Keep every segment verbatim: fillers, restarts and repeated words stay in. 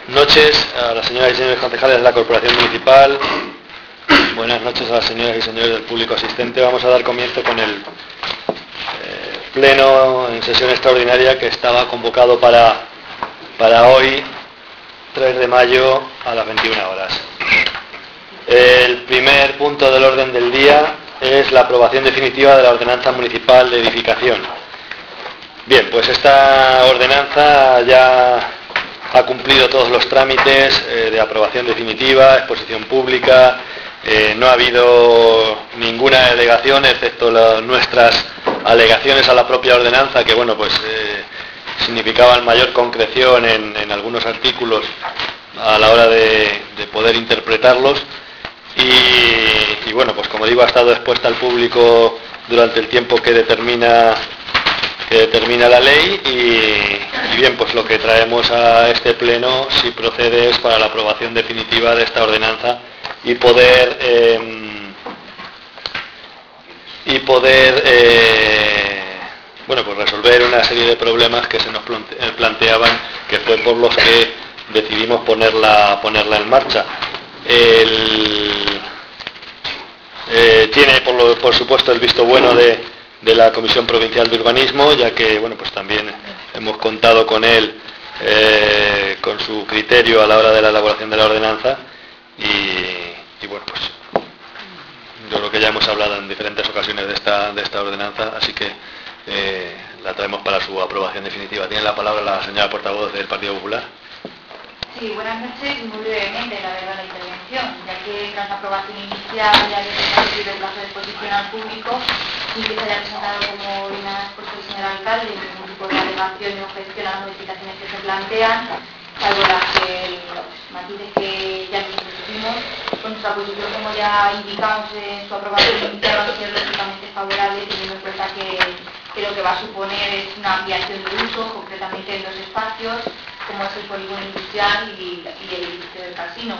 noches a las señoras y señores concejales de la Corporación Municipal. Buenas noches a las señoras y señores del público asistente. Vamos a dar comienzo con el eh, pleno en sesión extraordinaria que estaba convocado para, para hoy, tres de mayo, a las veintiuna horas. El primer punto del orden del día es la aprobación definitiva de la Ordenanza Municipal de Edificación. Bien, pues esta ordenanza ya ha cumplido todos los trámites eh, de aprobación definitiva, exposición pública, eh, no ha habido ninguna alegación excepto la, nuestras alegaciones a la propia ordenanza, que bueno, pues eh, significaban mayor concreción en, en algunos artículos a la hora de, de poder interpretarlos. Y, y bueno, pues como digo, ha estado expuesta al público durante el tiempo que determina que determina la ley y, y bien, pues lo que traemos a este pleno, si procede, es para la aprobación definitiva de esta ordenanza y poder eh, y poder eh, bueno, pues resolver una serie de problemas que se nos planteaban, que fue por los que decidimos ponerla ponerla en marcha. El, eh, tiene por, lo, por supuesto el visto bueno de, de la Comisión Provincial de Urbanismo, ya que bueno, pues también hemos contado con él, eh, con su criterio a la hora de la elaboración de la ordenanza y, y bueno, pues yo creo que ya hemos hablado en diferentes ocasiones de esta, de esta ordenanza, así que eh, la traemos para su aprobación definitiva. Tiene la palabra la señora portavoz del Partido Popular. Sí, buenas noches. Muy brevemente, la verdad, la intervención, ya que tras la aprobación inicial ya había establecido el plazo de exposición al público y que se haya presentado, como bien ha expuesto el señor alcalde, ningún tipo de alegación ni objeción a las modificaciones que se plantean, salvo las que, los matices que ya nos discutimos. Con nuestra posición, como ya indicamos en su aprobación inicial, va a ser lógicamente favorable, teniendo en cuenta que, que lo que va a suponer es una ampliación de uso, concretamente en dos espacios, como es el polígono industrial y, y el edificio del casino.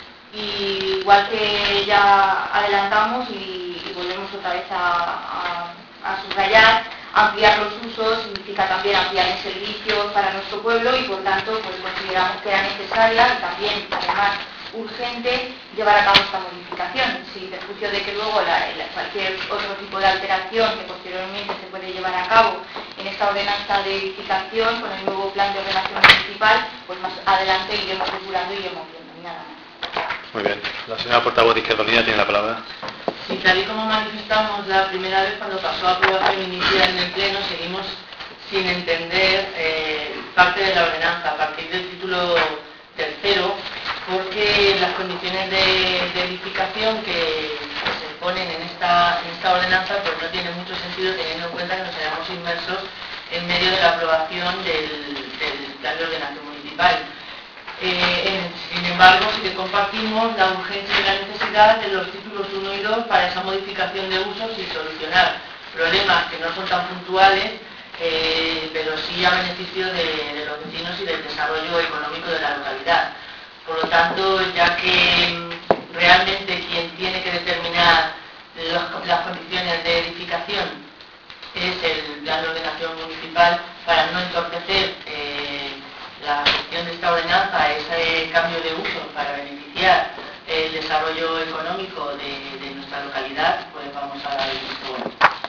Y igual que ya adelantamos y, y volvemos otra vez a, a, a subrayar, ampliar los usos significa también ampliar el servicio para nuestro pueblo y por tanto pues consideramos que era necesaria y también además urgente llevar a cabo esta modificación, sin perjuicio de que luego la, la, cualquier otro tipo de alteración que posteriormente se puede llevar a cabo en esta ordenanza de edificación con el nuevo plan de ordenación municipal, pues más adelante iremos depurando y iremos viendo. Nada más. Muy bien. La señora portavoz de Izquierda Unida tiene la palabra. Sí, tal y como manifestamos la primera vez cuando pasó a aprobación inicial en el Pleno, seguimos sin entender eh, parte de la ordenanza a partir del título tercero, porque las condiciones de, de edificación que, que se ponen en esta, en esta ordenanza pues no tienen mucho sentido, teniendo en cuenta que nos hayamos inmersos en medio de la aprobación del, del plan de ordenación municipal. Eh, en, sin embargo, sí que compartimos la urgencia y la necesidad de los títulos uno y dos para esa modificación de usos y solucionar problemas que no son tan puntuales, eh, pero sí a beneficio de, de los vecinos y del desarrollo económico de la localidad. Por lo tanto, ya que realmente quien tiene que determinar los, las condiciones de edificación es el plan de ordenación municipal, para no entorpecer eh, la gestión de esta ordenanza, ese cambio de uso para beneficiar el desarrollo económico de, de nuestra localidad, pues vamos a dar el visto bueno.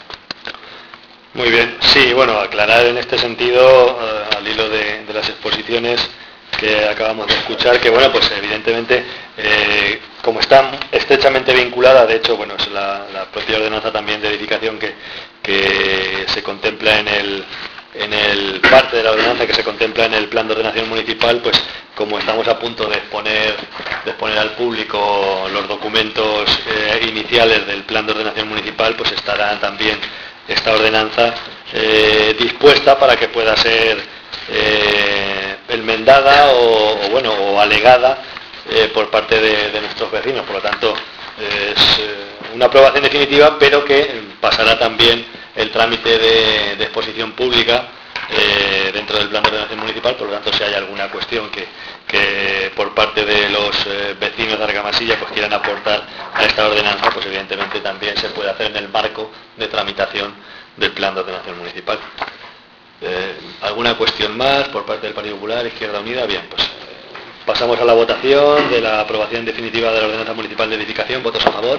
Muy bien. Sí, bueno, aclarar en este sentido, uh, al hilo de, de las exposiciones que acabamos de escuchar, que bueno, pues evidentemente eh, como está estrechamente vinculada, de hecho, bueno, es la, la propia ordenanza también de edificación que, que se contempla en el en el parte de la ordenanza que se contempla en el plan de ordenación municipal, pues como estamos a punto de exponer, de exponer al público los documentos eh, iniciales del plan de ordenación municipal, pues estará también esta ordenanza eh, dispuesta para que pueda ser eh, enmendada o, o bueno o alegada eh, por parte de, de nuestros vecinos. Por lo tanto, es eh, una aprobación definitiva, pero que pasará también el trámite de, de exposición pública eh, dentro del plan de ordenación municipal. Por lo tanto, si hay alguna cuestión que, que por parte de los eh, vecinos de Argamasilla pues quieran aportar a esta ordenanza, pues evidentemente también se puede hacer en el marco de tramitación del plan de ordenación municipal. Eh, ¿Alguna cuestión más por parte del Partido Popular, Izquierda Unida? Bien, pues eh, Pasamos a la votación de la aprobación definitiva de la ordenanza municipal de edificación. ¿Votos a favor?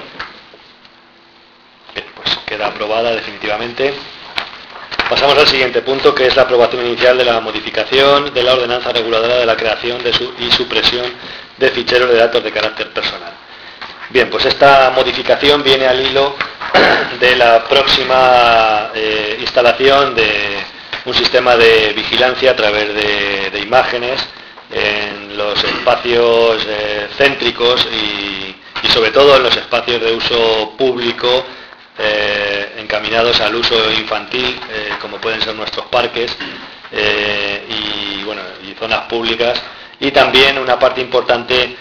Bien, pues queda aprobada definitivamente. Pasamos al siguiente punto, que es la aprobación inicial de la modificación de la ordenanza reguladora de la creación de su y supresión de ficheros de datos de carácter personal. Bien, pues esta modificación viene al hilo de la próxima eh, instalación de un sistema de vigilancia a través de, de imágenes en los espacios eh, céntricos y, y sobre todo en los espacios de uso público eh, encaminados al uso infantil, eh, como pueden ser nuestros parques eh, y, bueno, y zonas públicas, y también una parte importante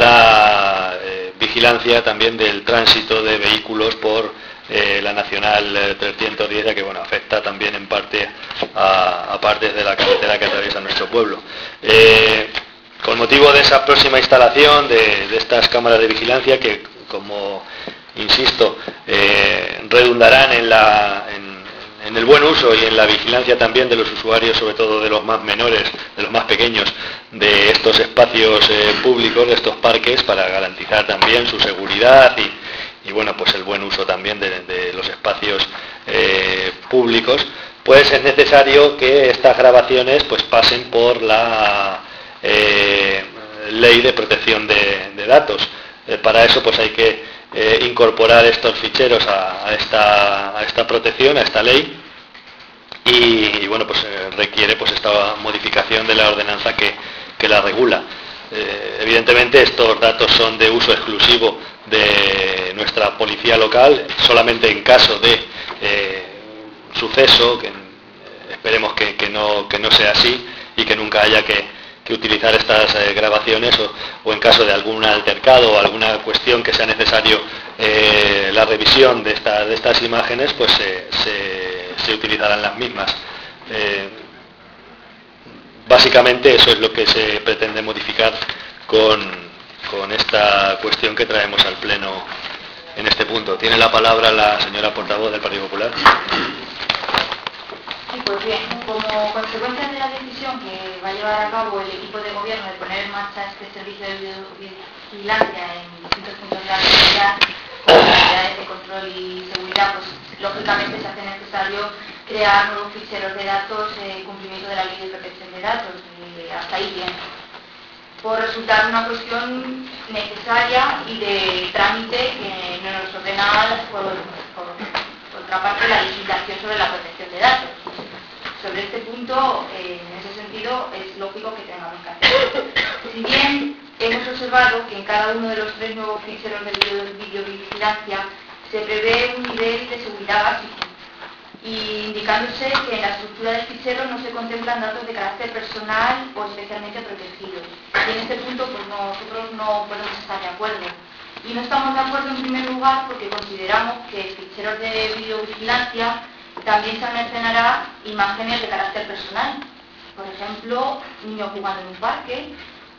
para eh, vigilancia también del tránsito de vehículos por eh, la Nacional trescientos diez, que bueno, afecta también en parte a, a partes de la carretera que atraviesa nuestro pueblo. Eh, con motivo de esa próxima instalación de, de estas cámaras de vigilancia, que como insisto, eh, redundarán en, la, en, en el buen uso y en la vigilancia también de los usuarios, sobre todo de los más menores, de los más pequeños, de estos espacios eh, públicos, de estos parques, para garantizar también su seguridad y, y bueno, pues el buen uso también de, de los espacios eh, públicos, pues es necesario que estas grabaciones pues pasen por la eh, ley de protección de, de datos. Eh, para eso pues hay que eh, incorporar estos ficheros a, a, esta, a esta protección, a esta ley, y, y bueno, pues eh, requiere pues esta modificación de la ordenanza que, que la regula. Eh, evidentemente estos datos son de uso exclusivo de nuestra policía local, solamente en caso de eh, suceso, que eh, esperemos que, que, no, que no sea así y que nunca haya que, que utilizar estas eh, grabaciones, o, o en caso de algún altercado o alguna cuestión que sea necesario eh, la revisión de, esta, de estas imágenes, pues eh, se, se utilizarán las mismas. Eh, Básicamente eso es lo que se pretende modificar con, con esta cuestión que traemos al Pleno en este punto. Tiene la palabra la señora portavoz del Partido Popular. Sí, pues bien, como consecuencia de la decisión que va a llevar a cabo el equipo de gobierno de poner en marcha este servicio de vigilancia en distintos puntos de la comunidad, con actividades de control y seguridad, pues lógicamente se hace necesario crear nuevos ficheros de datos en cumplimiento de la ley de protección de datos, y hasta ahí bien. Por resultar una cuestión necesaria y de trámite que no nos ordena, por, por, por otra parte, la legislación sobre la protección de datos. Sobre este punto, eh, en ese sentido, es lógico que tengamos que hacerlo. Si bien hemos observado que en cada uno de los tres nuevos ficheros de videovigilancia se prevé un nivel de seguridad básico, y indicándose que en la estructura del fichero no se contemplan datos de carácter personal o especialmente protegidos. Y en este punto pues nosotros no podemos estar de acuerdo. Y no estamos de acuerdo en primer lugar porque consideramos que ficheros de videovigilancia también se almacenará imágenes de carácter personal. Por ejemplo, niños jugando en un parque,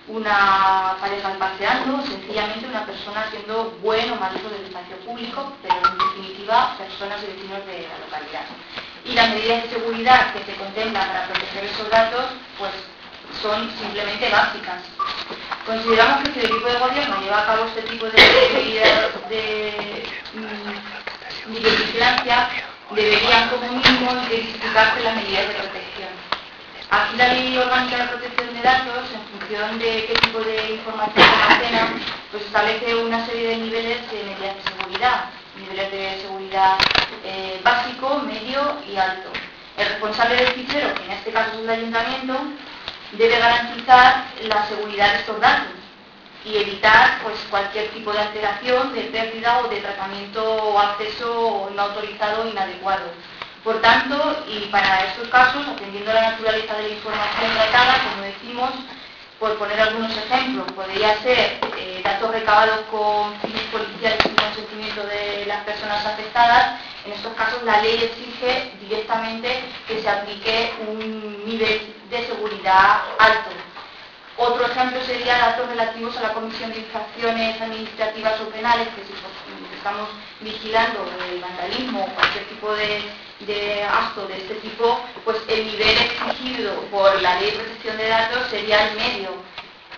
una pareja paseando, sencillamente una persona haciendo buen o mal uso del espacio público, pero en definitiva personas y vecinos de la localidad. Y las medidas de seguridad que se contemplan para proteger esos datos pues son simplemente básicas. Consideramos que si el equipo de gobierno lleva a cabo este tipo de medidas de, de, de vigilancia, deberían como mínimo identificarse las medidas de protección. Aquí la Ley Orgánica de Protección de Datos, en función de qué tipo de información se almacena, pues establece una serie de niveles de medidas de seguridad, niveles de seguridad eh, básico, medio y alto. El responsable del fichero, que en este caso es el ayuntamiento, debe garantizar la seguridad de estos datos y evitar pues cualquier tipo de alteración, de pérdida o de tratamiento o acceso no autorizado o inadecuado. Por tanto, y para estos casos, atendiendo a la naturaleza de la información tratada, como decimos, por poner algunos ejemplos, podría ser eh, datos recabados con fines policiales sin consentimiento de las personas afectadas. En estos casos la ley exige directamente que se aplique un nivel de seguridad alto. Otro ejemplo sería datos relativos a la comisión de infracciones administrativas o penales, que si estamos vigilando el vandalismo o cualquier tipo de, de acto de este tipo, pues el nivel exigido por la ley de protección de datos sería el medio.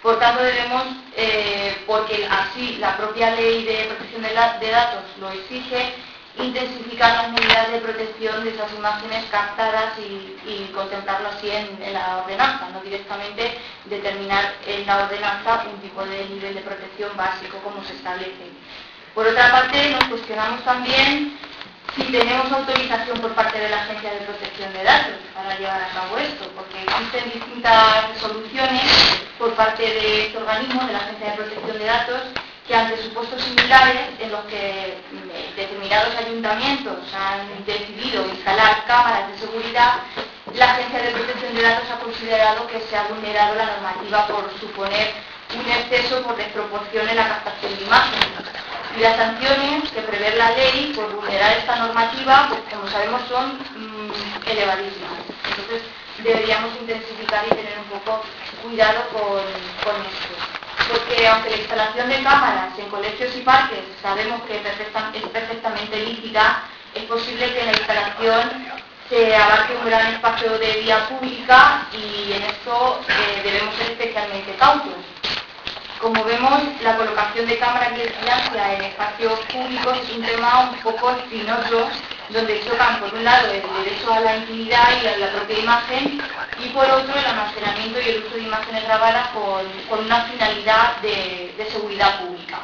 Por tanto, debemos, eh, porque así la propia ley de protección de, la, de datos lo exige, intensificar las medidas de protección de esas imágenes captadas y, y contemplarlo así en, en la ordenanza, no directamente determinar en la ordenanza un tipo de nivel de protección básico como se establece. Por otra parte, nos cuestionamos también si tenemos autorización por parte de la Agencia de Protección de Datos para llevar a cabo esto, porque existen distintas resoluciones por parte de este organismo, de la Agencia de Protección de Datos, que ante supuestos similares en los que determinados ayuntamientos han decidido instalar cámaras de seguridad, la Agencia de Protección de Datos ha considerado que se ha vulnerado la normativa por suponer un exceso por desproporción en la captación de imágenes. Y las sanciones que prevé la ley por vulnerar esta normativa, pues como sabemos, son mmm, elevadísimas. Entonces deberíamos intensificar y tener un poco cuidado con, con esto. Porque aunque la instalación de cámaras en colegios y parques sabemos que perfecta, es perfectamente lícita, es posible que en la instalación se abarque un gran espacio de vía pública y en esto eh, debemos ser especialmente cautos. Como vemos, la colocación de cámaras de vigilancia en espacios públicos es un tema un poco espinoso, donde chocan por un lado el derecho a la intimidad y a la propia imagen, y por otro el almacenamiento y el uso de imágenes grabadas con, con una finalidad de, de seguridad pública.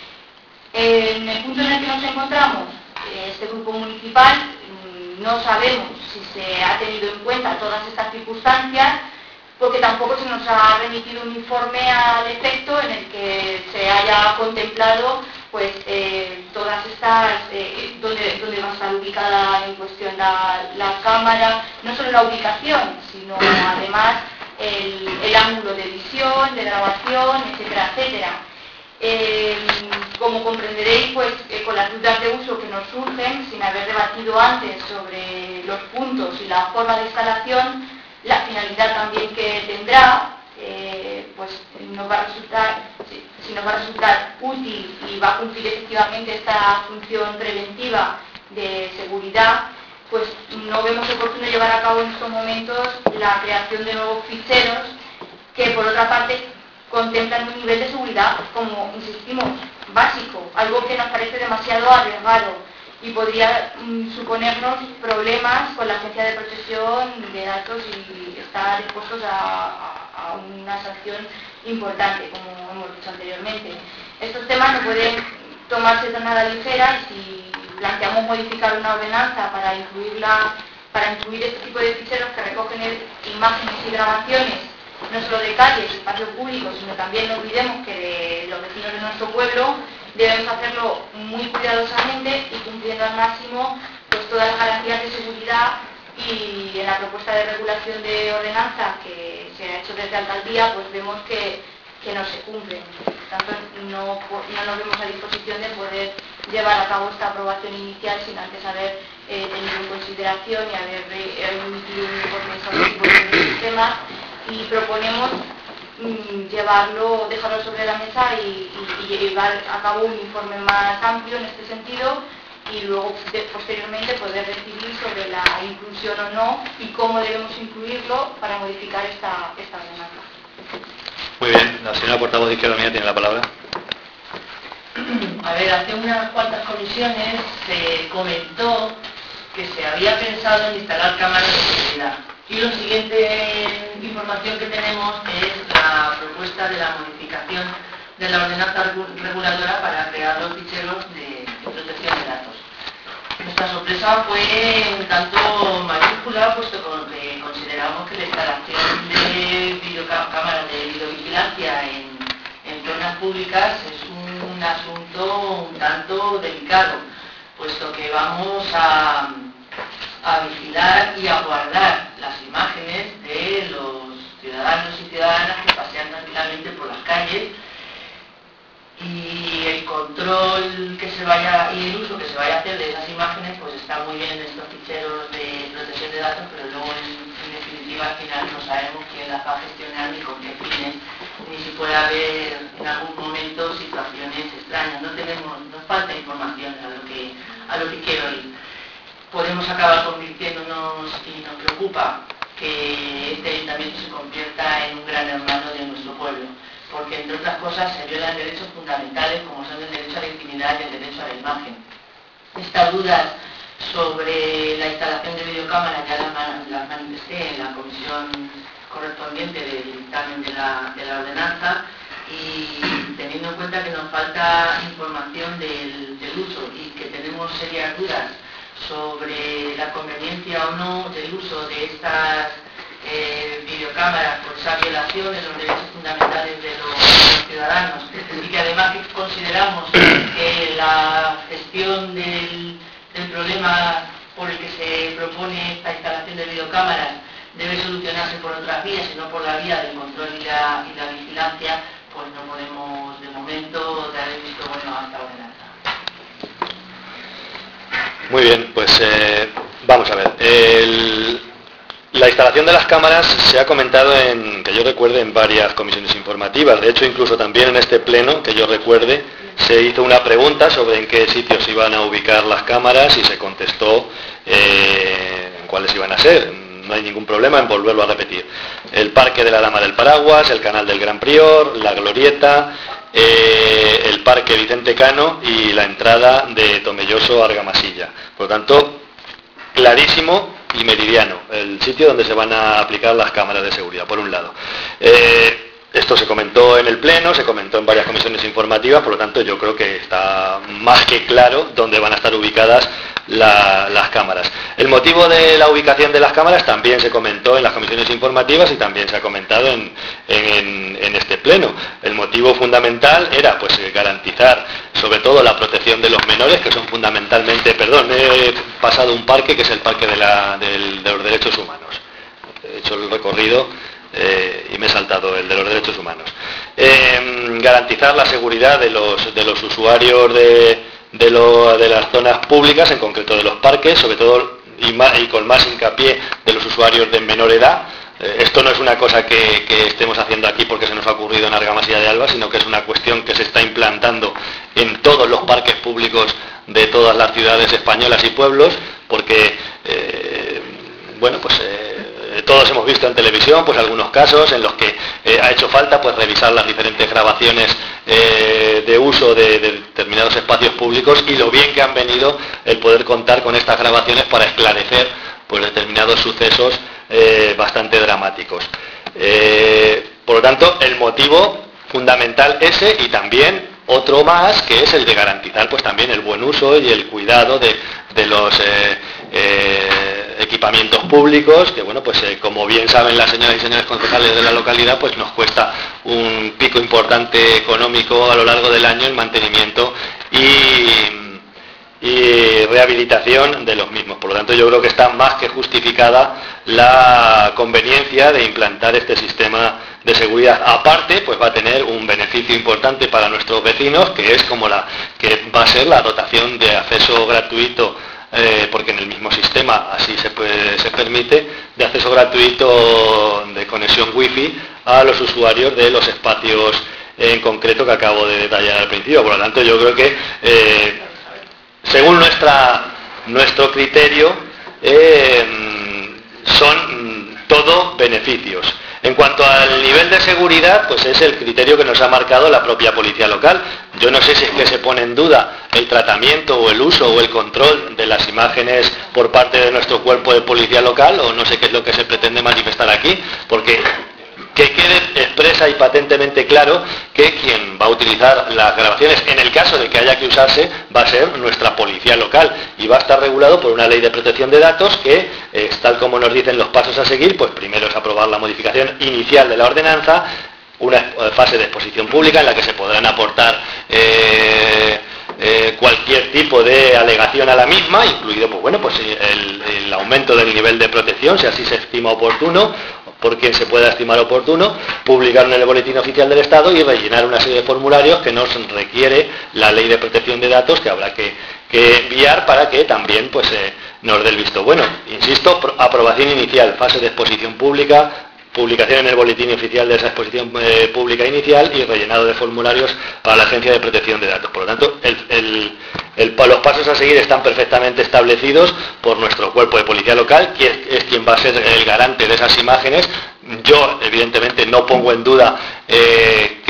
En el punto en el que nos encontramos, este grupo municipal, no sabemos si se ha tenido en cuenta todas estas circunstancias, porque tampoco se nos ha remitido un informe al efecto en el que se haya contemplado pues eh, todas estas, eh, donde, donde va a estar ubicada en cuestión la, la cámara, no solo la ubicación, sino además el, el ángulo de visión, de grabación, etcétera, etcétera. Eh, como comprenderéis, pues eh, con las dudas de uso que nos surgen, sin haber debatido antes sobre los puntos y la forma de instalación, la finalidad también que tendrá, eh, pues nos va a resultar, si, si nos va a resultar útil y va a cumplir efectivamente esta función preventiva de seguridad, pues no vemos oportuno llevar a cabo en estos momentos la creación de nuevos ficheros que por otra parte contemplan un nivel de seguridad, como insistimos, básico, algo que nos parece demasiado arriesgado y podría mm, suponernos problemas con la Agencia de Protección de Datos y estar expuestos a, a, a una sanción importante, como hemos dicho anteriormente. Estos temas no pueden tomarse tan a la ligera. Si planteamos modificar una ordenanza para incluirla, para incluir este tipo de ficheros que recogen el, imágenes y grabaciones, no solo de calles y espacios públicos, sino también no olvidemos que de los vecinos de nuestro pueblo, debemos hacerlo muy cuidadosamente y cumpliendo al máximo pues, todas las garantías de seguridad, y en la propuesta de regulación de ordenanza que se ha hecho desde alcaldía, pues vemos que, que no se cumplen. Por tanto, no, no nos vemos a disposición de poder llevar a cabo esta aprobación inicial sin antes haber eh, tenido en consideración y haber emitido un informe exhaustivo sobre el sistema, y proponemos llevarlo, dejarlo sobre la mesa y, y, y llevar a cabo un informe más amplio en este sentido, y luego de, posteriormente poder decidir sobre la inclusión o no y cómo debemos incluirlo para modificar esta, esta ordenanza. Muy bien, la señora portavoz de Izquierda Unida tiene la palabra. A ver, hace unas cuantas comisiones se comentó que se había pensado en instalar cámaras de seguridad. Y la siguiente información que tenemos es la propuesta de la modificación de la ordenanza reguladora para crear los ficheros de protección de datos. Nuestra sorpresa fue un tanto mayúscula, puesto que consideramos que la instalación de videocámaras de videovigilancia en, en zonas públicas es un asunto un tanto delicado, puesto que vamos a... a vigilar y a guardar las imágenes de los ciudadanos y ciudadanas que pasean tranquilamente por las calles, y el control que se vaya y el uso que se vaya a hacer de esas imágenes pues está muy bien en estos ficheros de protección de datos, pero luego en, en definitiva al final no sabemos quién las va a gestionar ni con qué fines, ni si puede haber en algún momento situaciones extrañas. No tenemos, nos falta información a lo que, a lo que quiero ir. Podemos acabar convirtiéndonos, y nos preocupa que este ayuntamiento se convierta en un gran hermano de nuestro pueblo. Por otras cosas, se violan derechos fundamentales como son el derecho a la intimidad y el derecho a la imagen. Estas dudas sobre la instalación de videocámaras ya las, las manifesté en la comisión correspondiente del dictamen de la, de la ordenanza, y teniendo en cuenta que nos falta información del, del uso y que tenemos serias dudas sobre la conveniencia o no del uso de estas eh, videocámaras por esa violación de los derechos fundamentales de los, de los ciudadanos, y que además que consideramos que la gestión del, del problema por el que se propone esta instalación de videocámaras debe solucionarse por otras vías y no por la vía del control y la, y la vigilancia, pues no podemos de momento dar el visto bueno a esta ordenanza. Muy bien, pues eh, vamos a ver. El, la instalación de las cámaras se ha comentado, en, que yo recuerde, en varias comisiones informativas. De hecho, incluso también en este pleno, que yo recuerde, se hizo una pregunta sobre en qué sitios iban a ubicar las cámaras y se contestó eh, en cuáles iban a ser. No hay ningún problema en volverlo a repetir. El Parque de la Dama del Paraguas, el Canal del Gran Prior, la Glorieta, eh, el Parque Vicente Cano y la entrada de Tomelloso a Argamasilla. Por lo tanto, clarísimo y meridiano el sitio donde se van a aplicar las cámaras de seguridad, por un lado. Eh, Esto se comentó en el Pleno, se comentó en varias comisiones informativas, por lo tanto yo creo que está más que claro dónde van a estar ubicadas la, las cámaras. El motivo de la ubicación de las cámaras también se comentó en las comisiones informativas y también se ha comentado en, en, en este Pleno. El motivo fundamental era pues garantizar sobre todo la protección de los menores, que son fundamentalmente, perdón, he pasado un parque que es el Parque de, la, del, de los Derechos Humanos. He hecho el recorrido Eh, y me he saltado el de los derechos humanos. Eh, garantizar la seguridad de los, de los usuarios de, de, lo, de las zonas públicas, en concreto de los parques, sobre todo y, más, y con más hincapié de los usuarios de menor edad. Eh, esto no es una cosa que, que estemos haciendo aquí porque se nos ha ocurrido en Argamasilla de Alba, sino que es una cuestión que se está implantando en todos los parques públicos de todas las ciudades españolas y pueblos, porque, eh, bueno, pues... Eh, todos hemos visto en televisión pues algunos casos en los que eh, ha hecho falta pues revisar las diferentes grabaciones eh, de uso de, de determinados espacios públicos, y lo bien que han venido el poder contar con estas grabaciones para esclarecer pues determinados sucesos eh, bastante dramáticos. Eh, por lo tanto, el motivo fundamental ese, y también otro más, que es el de garantizar pues también el buen uso y el cuidado de, de los eh, eh, equipamientos públicos, que bueno, pues eh, como bien saben las señoras y señores concejales de la localidad, pues nos cuesta un pico importante económico a lo largo del año el mantenimiento y, y rehabilitación de los mismos. Por lo tanto, yo creo que está más que justificada la conveniencia de implantar este sistema de seguridad. Aparte, pues va a tener un beneficio importante para nuestros vecinos, que es como la que va a ser la dotación de acceso gratuito, eh, porque en el mismo sistema así se puede, se permite, de acceso gratuito de conexión wifi a los usuarios de los espacios en concreto que acabo de detallar al principio. Por lo tanto, yo creo que eh, según nuestra nuestro criterio eh, son todo beneficios. En cuanto al nivel de seguridad, pues es el criterio que nos ha marcado la propia policía local. Yo no sé si es que se pone en duda el tratamiento o el uso o el control de las imágenes por parte de nuestro cuerpo de policía local, o no sé qué es lo que se pretende manifestar aquí, porque que quede expresa y patentemente claro que quien va a utilizar las grabaciones, en el caso de que haya que usarse, va a ser nuestra policía local, y va a estar regulado por una ley de protección de datos que, eh, tal como nos dicen los pasos a seguir, pues primero es aprobar la modificación inicial de la ordenanza, una fase de exposición pública en la que se podrán aportar eh, eh, cualquier tipo de alegación a la misma, incluido pues bueno pues el, el aumento del nivel de protección, si así se estima oportuno, por quien se pueda estimar oportuno, publicarlo en el Boletín Oficial del Estado y rellenar una serie de formularios que nos requiere la Ley de Protección de Datos, que habrá que, que enviar para que también pues eh, nos dé el visto bueno. Insisto, aprobación inicial, fase de exposición pública, publicación en el Boletín Oficial de esa exposición eh, pública inicial y rellenado de formularios para la Agencia de Protección de Datos. Por lo tanto, el, el, el, los pasos a seguir están perfectamente establecidos por nuestro cuerpo de policía local, que es, es quien va a ser el garante de esas imágenes. Yo, evidentemente, no pongo en duda eh, que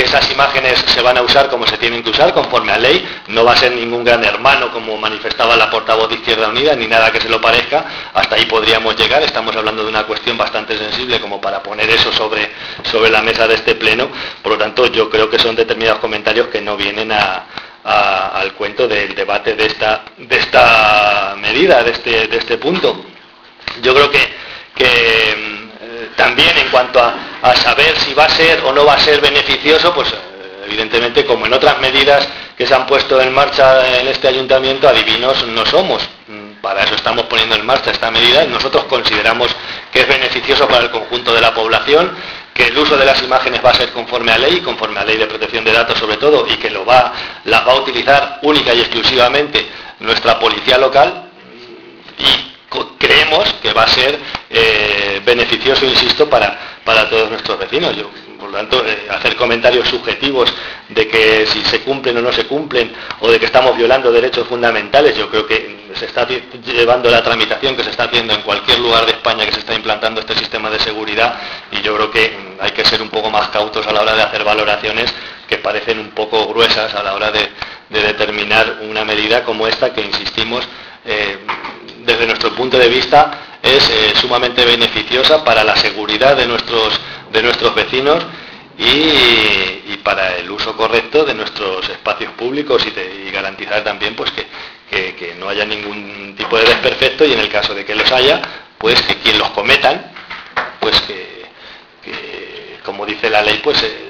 esas imágenes se van a usar como se tienen que usar, conforme a ley. No va a ser ningún gran hermano, como manifestaba la portavoz de Izquierda Unida, ni nada que se lo parezca. Hasta ahí podríamos llegar. Estamos hablando de una cuestión bastante sensible como para poner eso sobre, sobre la mesa de este pleno. Por lo tanto, yo creo que son determinados comentarios que no vienen a, a, al cuento del debate de esta, de esta medida, de este, de este punto. Yo creo que, que eh, también en cuanto a, a saber si va a ser o no va a ser beneficioso, pues eh, evidentemente, como en otras medidas que se han puesto en marcha en este ayuntamiento, adivinos no somos. Para eso estamos poniendo en marcha esta medida y nosotros consideramos que es beneficioso para el conjunto de la población, que el uso de las imágenes va a ser conforme a ley, conforme a ley de protección de datos sobre todo, y que lo va, las va a utilizar única y exclusivamente nuestra policía local, y creemos que va a ser eh, beneficioso, insisto, para, para todos nuestros vecinos. Yo, por lo tanto, eh, hacer comentarios subjetivos de que si se cumplen o no se cumplen, o de que estamos violando derechos fundamentales, yo creo que se está llevando la tramitación que se está haciendo en cualquier lugar de España que se está implantando este sistema de seguridad, y yo creo que hay que ser un poco más cautos a la hora de hacer valoraciones que parecen un poco gruesas a la hora de, de determinar una medida como esta, que insistimos, eh, desde nuestro punto de vista es eh, sumamente beneficiosa para la seguridad de nuestros, de nuestros vecinos y, y para el uso correcto de nuestros espacios públicos, y, de, y garantizar también pues que, que, que no haya ningún tipo de desperfecto, y en el caso de que los haya, pues que quien los cometan, pues que, que como dice la ley, pues eh,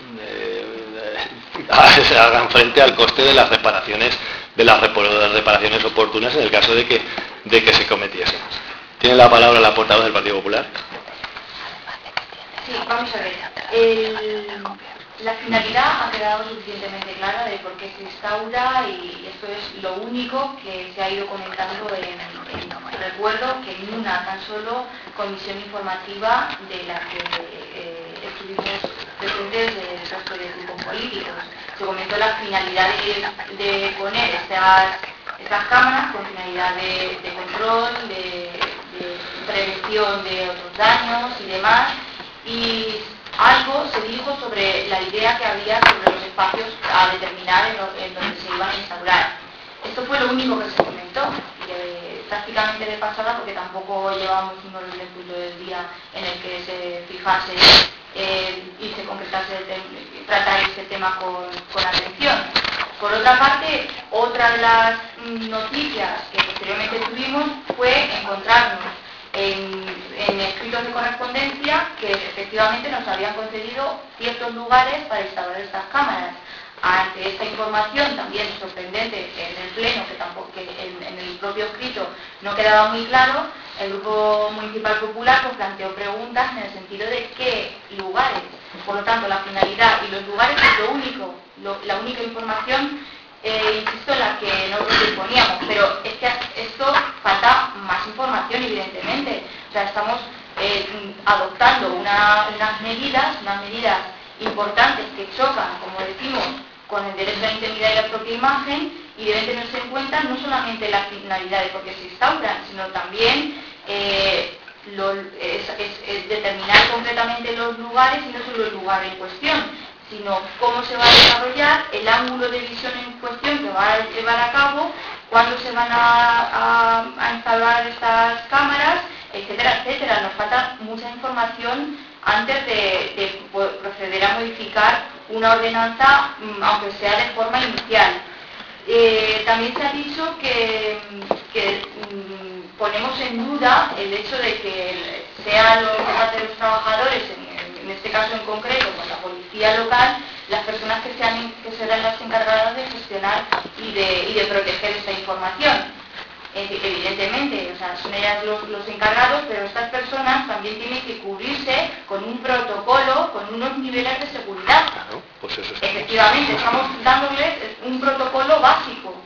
eh, se hagan frente al coste de las reparaciones de las reparaciones oportunas en el caso de que, de que se cometiesen. Tiene la palabra la portavoz del Partido Popular. Sí, vamos a ver. El, la finalidad ha quedado suficientemente clara de por qué se instaura, y esto es lo único que se ha ido comentando en, en recuerdo que en una tan solo comisión informativa de la que eh, estuvimos presentes del resto de grupos políticos. Se comentó la finalidad de, de poner estas, estas cámaras con finalidad de, de control, de, de prevención de otros daños y demás, y algo se dijo sobre la idea que había sobre los espacios a determinar en, lo, en donde se iban a instaurar. Esto fue lo único que se comentó, que prácticamente de pasada, porque tampoco llevamos un orden del punto del día en el que se fijase eh, y se concretase el, tratar este tema con, con atención. Por otra parte, otra de las noticias que posteriormente tuvimos fue encontrarnos en, en escritos de correspondencia que efectivamente nos habían concedido ciertos lugares para instalar estas cámaras. Ante esta información también sorprendente en el pleno, que tampoco que en, en el propio escrito no quedaba muy claro, el Grupo Municipal Popular pues, planteó preguntas en el sentido de qué lugares. Por lo tanto, la finalidad y los lugares es lo único, lo, la única información, eh, insisto, en la que nosotros disponíamos. Pero es que esto falta más información, evidentemente. O sea, estamos eh, adoptando una, unas medidas, unas medidas importantes que chocan, como decimos, con el derecho a la intimidad y la propia imagen, y deben tenerse en cuenta no solamente las finalidades porque se instauran, sino también eh, lo, es, es, es determinar concretamente los lugares, y no solo el lugar en cuestión, sino cómo se va a desarrollar, el ángulo de visión en cuestión que va a llevar a cabo, cuándo se van a, a, a instalar estas cámaras, etcétera, etcétera. Nos falta mucha información antes de, de proceder a modificar una ordenanza, aunque sea de forma inicial. Eh, también se ha dicho que, que mm, ponemos en duda el hecho de que sean los, los trabajadores, en, en este caso en concreto, con la policía local, las personas que, sean, que serán las encargadas de gestionar y de, y de proteger esta información. Evidentemente, o sea, son ellas los, los encargados, pero estas personas también tienen que cubrirse con un protocolo, con unos niveles de seguridad. Claro, pues eso está. Efectivamente, estamos dándoles un protocolo básico,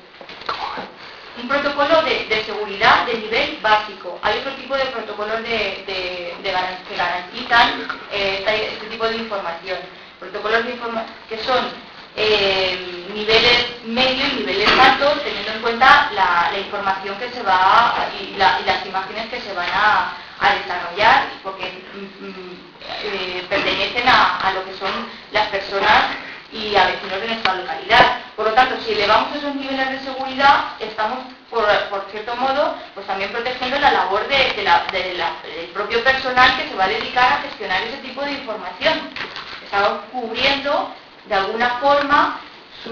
un protocolo de, de seguridad de nivel básico. Hay otro tipo de protocolos de, de, de garan, que garantizan eh, este, este tipo de información. Protocolos de información que son Eh, niveles medios y niveles altos, teniendo en cuenta la, la información que se va a, y, la, y las imágenes que se van a, a desarrollar, porque mm, eh, pertenecen a, a lo que son las personas y a vecinos de nuestra localidad. Por lo tanto, si elevamos esos niveles de seguridad, estamos, por, por cierto modo, pues también protegiendo la labor de, de la, de la, del propio personal que se va a dedicar a gestionar ese tipo de información. Estamos cubriendo, de alguna forma, su,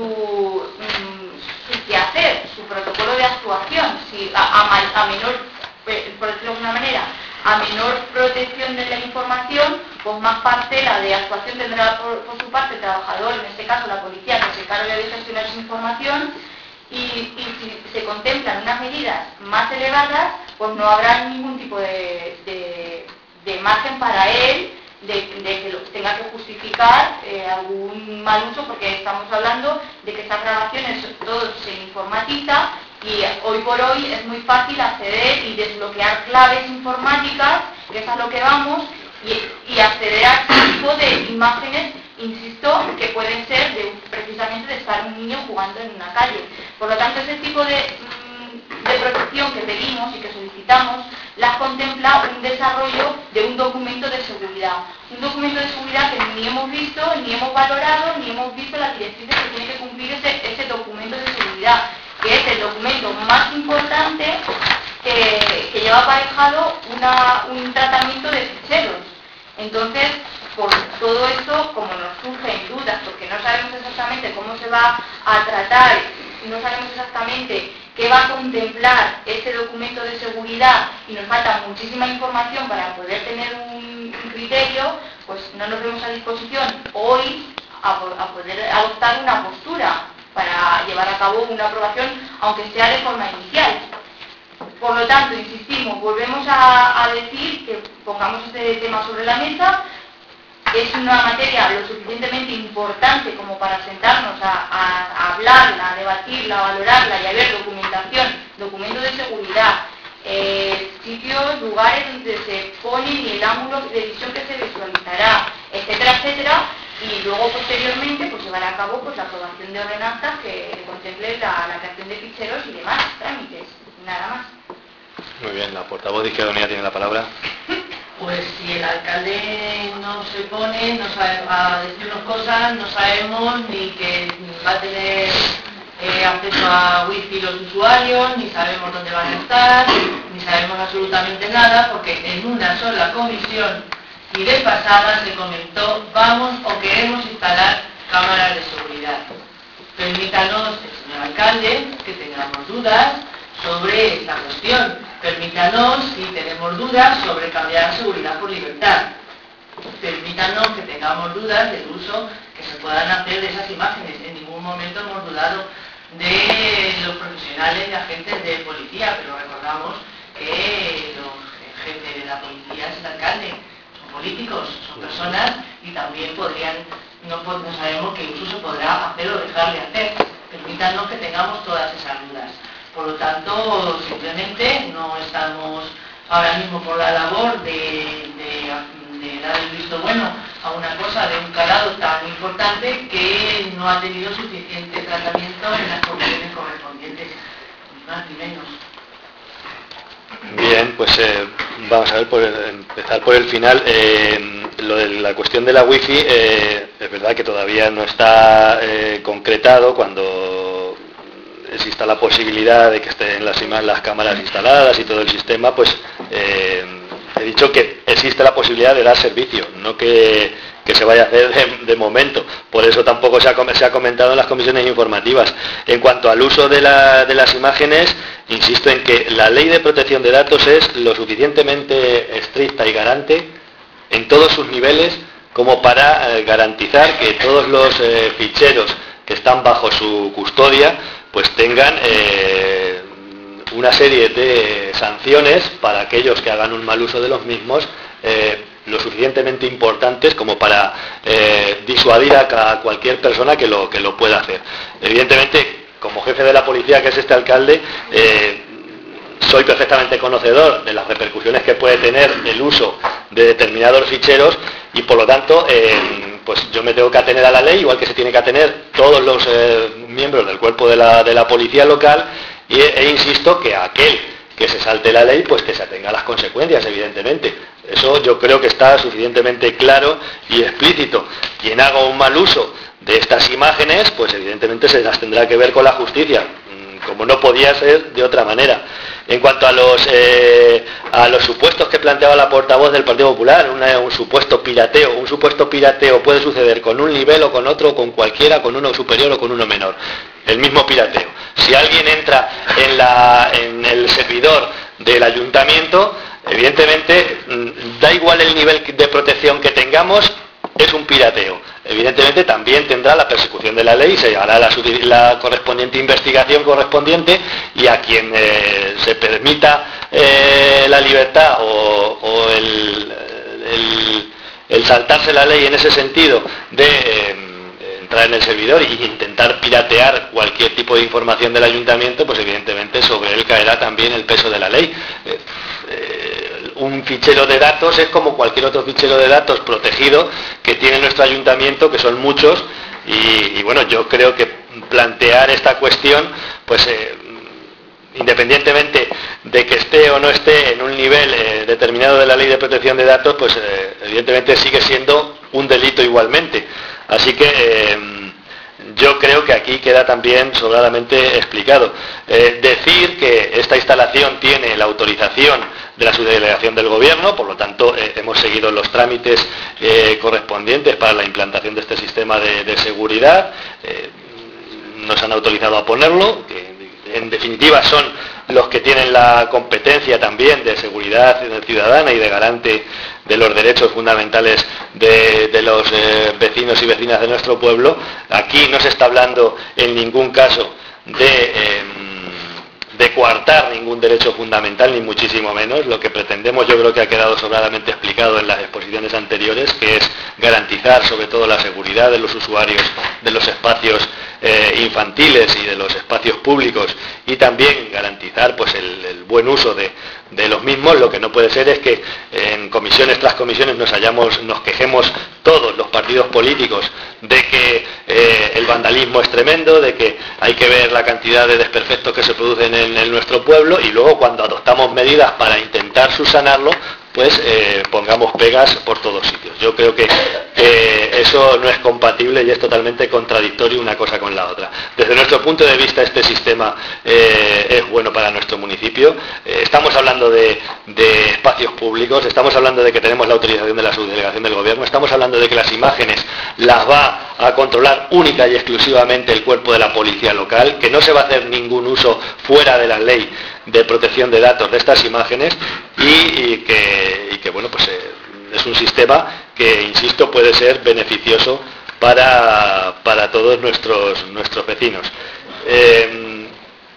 mm, su quehacer, su protocolo de actuación. Si a, a, a menor, por decirlo de alguna manera, a menor protección de la información, pues más parte la de actuación tendrá por, por su parte el trabajador, en este caso la policía, que se encarga de gestionar esa información, y, y si se contemplan unas medidas más elevadas, pues no habrá ningún tipo de, de, de margen para él de, de que lo, tenga que justificar eh, algún mal uso, porque estamos hablando de que estas grabaciones todo se informatiza y hoy por hoy es muy fácil acceder y desbloquear claves informáticas, que es a lo que vamos, y, y acceder a este tipo de imágenes, insisto, que pueden ser de, precisamente de estar un niño jugando en una calle. Por lo tanto, ese tipo de, de protección que pedimos y que solicitamos, las contempla un desarrollo de un documento de seguridad. Un documento de seguridad que ni hemos visto, ni hemos valorado, ni hemos visto las directrices que tiene que cumplir ese, ese documento de seguridad, que es el documento más importante que, que lleva aparejado una, un tratamiento de ficheros. Entonces, por todo esto, como nos surgen dudas, porque no sabemos exactamente cómo se va a tratar, no sabemos exactamente qué va a contemplar ese documento de seguridad y nos falta muchísima información para poder tener un, un criterio, pues no nos vemos a disposición hoy a, a poder adoptar una postura para llevar a cabo una aprobación, aunque sea de forma inicial. Por lo tanto, insistimos, volvemos a, a decir que pongamos este tema sobre la mesa. Es una materia lo suficientemente importante como para sentarnos a, a, a hablarla, a debatirla, a valorarla y a ver documentación, documentos de seguridad, eh, sitios, lugares donde se pone y el ángulo de visión que se visualizará, etcétera, etcétera, y luego posteriormente pues llevará a cabo pues la aprobación de ordenanzas que contemple la, la creación de ficheros y demás trámites, nada más. Muy bien, la portavoz de Izquierda Unida tiene la palabra. Pues si el alcalde no se pone no sabe, a decirnos cosas, no sabemos ni que va a tener eh, acceso a wifi los usuarios, ni sabemos dónde van a estar, ni sabemos absolutamente nada, porque en una sola comisión y de pasada se comentó, vamos o queremos instalar cámaras de seguridad. Permítanos, señor alcalde, que tengamos dudas sobre esta cuestión. Permítanos, si tenemos dudas, sobre cambiar seguridad por libertad. Permítanos que tengamos dudas del uso que se puedan hacer de esas imágenes. En ningún momento hemos dudado de los profesionales y agentes de policía, pero recordamos que los jefes de la policía es el alcalde, son políticos, son personas y también podrían, no, no sabemos qué uso se podrá hacer o dejar de hacer. Permítanos que tengamos todas esas dudas. Por lo tanto, simplemente no estamos ahora mismo por la labor de, de, de dar el visto bueno a una cosa de un calado tan importante que no ha tenido suficiente tratamiento en las comisiones correspondientes, ni más ni menos. Bien, pues eh, vamos a ver, por el, empezar por el final. Eh, lo de la cuestión de la wifi, eh, es verdad que todavía no está eh, concretado. Cuando exista la posibilidad de que estén las, las cámaras instaladas y todo el sistema, pues eh, he dicho que existe la posibilidad de dar servicio, no que, que se vaya a hacer de, de momento. Por eso tampoco se ha, se ha comentado en las comisiones informativas. En cuanto al uso de, la, de las imágenes, insisto en que la ley de protección de datos es lo suficientemente estricta y garante en todos sus niveles como para eh, garantizar que todos los eh, ficheros que están bajo su custodia pues tengan eh, una serie de sanciones para aquellos que hagan un mal uso de los mismos, eh, lo suficientemente importantes como para eh, disuadir a, a cualquier persona que lo, que lo pueda hacer. Evidentemente, como jefe de la policía, que es este alcalde, eh, soy perfectamente conocedor de las repercusiones que puede tener el uso de determinados ficheros y por lo tanto eh, pues yo me tengo que atener a la ley, igual que se tiene que atener todos los eh, miembros del cuerpo de la, de la policía local, y, e insisto que aquel que se salte la ley, pues que se atenga a las consecuencias, evidentemente. Eso yo creo que está suficientemente claro y explícito. Quien haga un mal uso de estas imágenes, pues evidentemente se las tendrá que ver con la justicia, como no podía ser de otra manera. En cuanto a los eh, a los supuestos que planteaba la portavoz del Partido Popular, una, un supuesto pirateo, un supuesto pirateo puede suceder con un nivel o con otro, con cualquiera, con uno superior o con uno menor. El mismo pirateo. Si alguien entra en, la, en el servidor del ayuntamiento, evidentemente da igual el nivel de protección que tengamos, es un pirateo. Evidentemente también tendrá la persecución de la ley, se hará la, la correspondiente investigación correspondiente, y a quien eh, se permita eh, la libertad o, o el, el, el saltarse la ley en ese sentido de eh, entrar en el servidor e intentar piratear cualquier tipo de información del ayuntamiento, pues evidentemente sobre él caerá también el peso de la ley. Eh, eh, un fichero de datos es como cualquier otro fichero de datos protegido que tiene nuestro ayuntamiento, que son muchos, y, y bueno, yo creo que plantear esta cuestión, pues eh, independientemente de que esté o no esté en un nivel eh, determinado de la ley de protección de datos, pues eh, evidentemente sigue siendo un delito igualmente. Así que eh, yo creo que aquí queda también sobradamente explicado. Eh, decir que esta instalación tiene la autorización de la subdelegación del Gobierno, por lo tanto eh, hemos seguido los trámites eh, correspondientes para la implantación de este sistema de, de seguridad, eh, nos han autorizado a ponerlo, que en definitiva son los que tienen la competencia también de seguridad ciudadana y de garante de los derechos fundamentales de, de los eh, vecinos y vecinas de nuestro pueblo. Aquí no se está hablando en ningún caso de, eh, de coartar ningún derecho fundamental, ni muchísimo menos. Lo que pretendemos, yo creo que ha quedado sobradamente explicado en las exposiciones anteriores, que es garantizar sobre todo la seguridad de los usuarios de los espacios eh, infantiles y de los espacios públicos, y también garantizar pues el, el buen uso de, de los mismos. Lo que no puede ser es que en comisiones tras comisiones nos hayamos, nos quejemos todos los partidos políticos de que eh, el vandalismo es tremendo, de que hay que ver la cantidad de desperfectos que se producen en, en nuestro pueblo, y luego cuando adoptamos medidas para intentar subsanarlo, pues eh, pongamos pegas por todos sitios. Yo creo que eh, eso no es compatible y es totalmente contradictorio una cosa con la otra. Desde nuestro punto de vista, este sistema eh, es bueno para nuestro municipio. Eh, estamos hablando de, de espacios públicos, estamos hablando de que tenemos la autorización de la subdelegación del Gobierno, estamos hablando de que las imágenes las va a controlar única y exclusivamente el cuerpo de la policía local, que no se va a hacer ningún uso fuera de la ley de protección de datos de estas imágenes, y, y, que, y que bueno, pues eh, es un sistema que, insisto, puede ser beneficioso para, para todos nuestros, nuestros vecinos. Eh,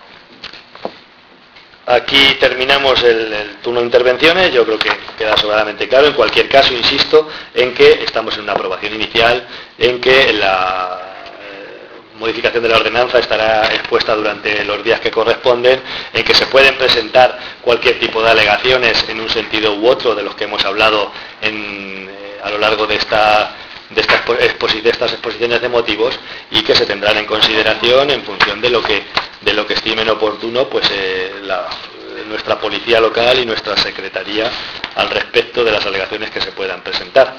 aquí terminamos el, el turno de intervenciones. Yo creo que queda sobradamente claro. En cualquier caso, insisto en que estamos en una aprobación inicial, en que la modificación de la ordenanza estará expuesta durante los días que corresponden, en que se pueden presentar cualquier tipo de alegaciones en un sentido u otro de los que hemos hablado en, eh, a lo largo de, esta, de, esta exposi de estas exposiciones de motivos, y que se tendrán en consideración en función de lo que, de lo que estimen oportuno pues eh, la, nuestra policía local y nuestra secretaría al respecto de las alegaciones que se puedan presentar.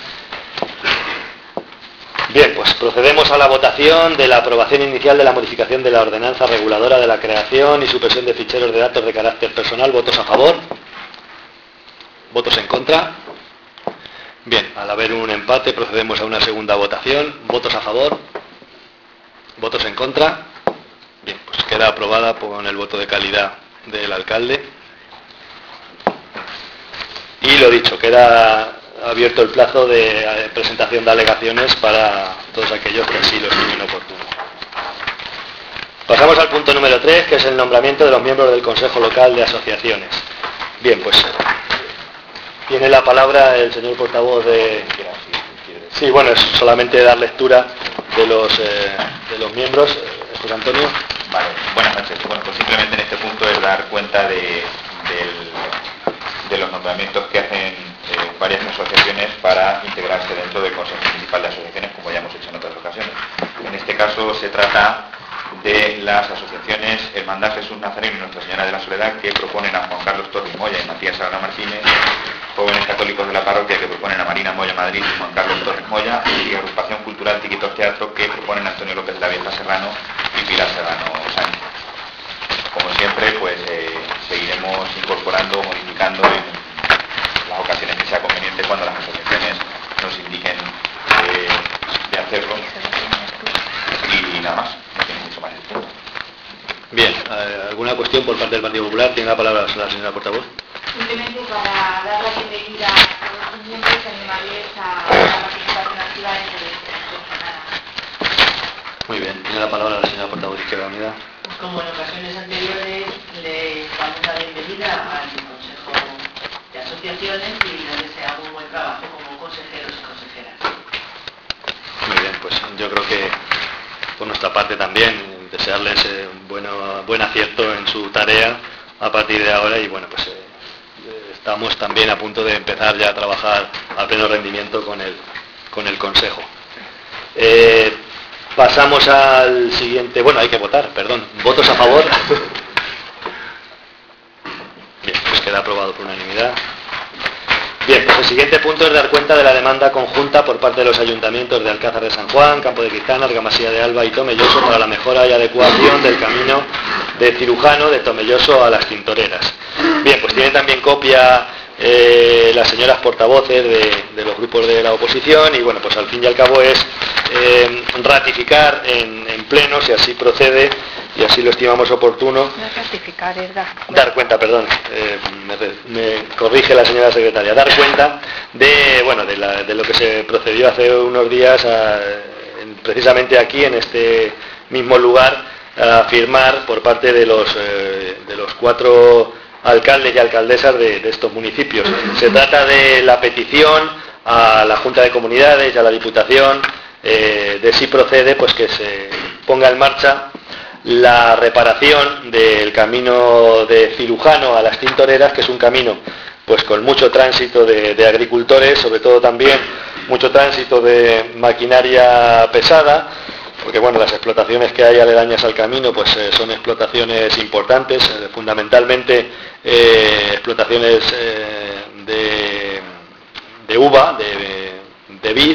Bien, pues procedemos a la votación de la aprobación inicial de la modificación de la ordenanza reguladora de la creación y supresión de ficheros de datos de carácter personal. ¿Votos a favor? ¿Votos en contra? Bien, al haber un empate procedemos a una segunda votación. ¿Votos a favor? ¿Votos en contra? Bien, pues queda aprobada con el voto de calidad del alcalde. Y lo dicho, queda abierto el plazo de presentación de alegaciones para todos aquellos que así lo estimen oportuno. Pasamos al punto número tres, que es el nombramiento de los miembros del Consejo Local de Asociaciones. Bien, pues tiene la palabra el señor portavoz de... Sí, bueno, es solamente dar lectura de los, eh, de los miembros. José Antonio. Vale, buenas noches. Bueno, pues simplemente en este punto es dar cuenta de, del, de los nombramientos que hacen Eh, varias asociaciones para integrarse dentro del Consejo Municipal de Asociaciones, como ya hemos hecho en otras ocasiones. En este caso se trata de las asociaciones Hermandad Jesús Nazareno y Nuestra Señora de la Soledad, que proponen a Juan Carlos Torres Moya y Matías Arana Martínez Jóvenes Católicos de la Parroquia, que proponen a Marina Moya Madrid y Juan Carlos Torres Moya, y Agrupación Cultural Tiquitos Teatro, que proponen a Antonio López de la Vieja Serrano y Pilar Serrano Sánchez. Como siempre, pues eh, seguiremos incorporando, modificando en las ocasiones que sea conveniente cuando las asociaciones nos indiquen eh, de hacerlo. Y nada más, no tiene mucho más. Bien, ¿alguna cuestión por parte del Partido Popular? Tiene la palabra la señora portavoz. Simplemente para dar la bienvenida a todos los miembros y animarles a la participación activa en el proceso. Muy bien, tiene la palabra la señora portavoz de Izquierda Unida. Como en ocasiones anteriores, le damos la bienvenida al Consejo de Asociaciones y les deseamos un buen trabajo como consejeros y consejeras. Muy bien, pues yo creo que por nuestra parte también desearles eh, bueno, buen acierto en su tarea a partir de ahora y bueno, pues eh, estamos también a punto de empezar ya a trabajar a pleno rendimiento con el, con el Consejo. Eh, pasamos al siguiente, bueno, hay que votar, perdón, ¿votos a favor? Bien, pues queda aprobado por unanimidad. Bien, pues el siguiente punto es dar cuenta de la demanda conjunta por parte de los ayuntamientos de Alcázar de San Juan, Campo de Cristana, Argamasilla de Alba y Tomelloso para la mejora y adecuación del camino de Cirujano de Tomelloso a las Tintoreras. Bien, pues tienen también copia eh, las señoras portavoces de, de los grupos de la oposición y bueno, pues al fin y al cabo es eh, ratificar en, en pleno, si así procede, y así lo estimamos oportuno. No es ratificar, es dar cuenta. Dar cuenta, perdón, eh, me, me corrige la señora secretaria, dar cuenta de, bueno, de, la, de lo que se procedió hace unos días, a, en, precisamente aquí, en este mismo lugar, a firmar por parte de los, eh, de los cuatro alcaldes y alcaldesas de, de estos municipios. Se trata de la petición a la Junta de Comunidades y a la Diputación eh, de si procede pues que se ponga en marcha la reparación del camino de Cirujano a las Tintoreras, que es un camino pues con mucho tránsito de, de agricultores, sobre todo también mucho tránsito de maquinaria pesada, porque bueno, las explotaciones que hay aledañas al camino pues eh, son explotaciones importantes, eh, fundamentalmente eh, explotaciones eh, de, de uva, de, de vid.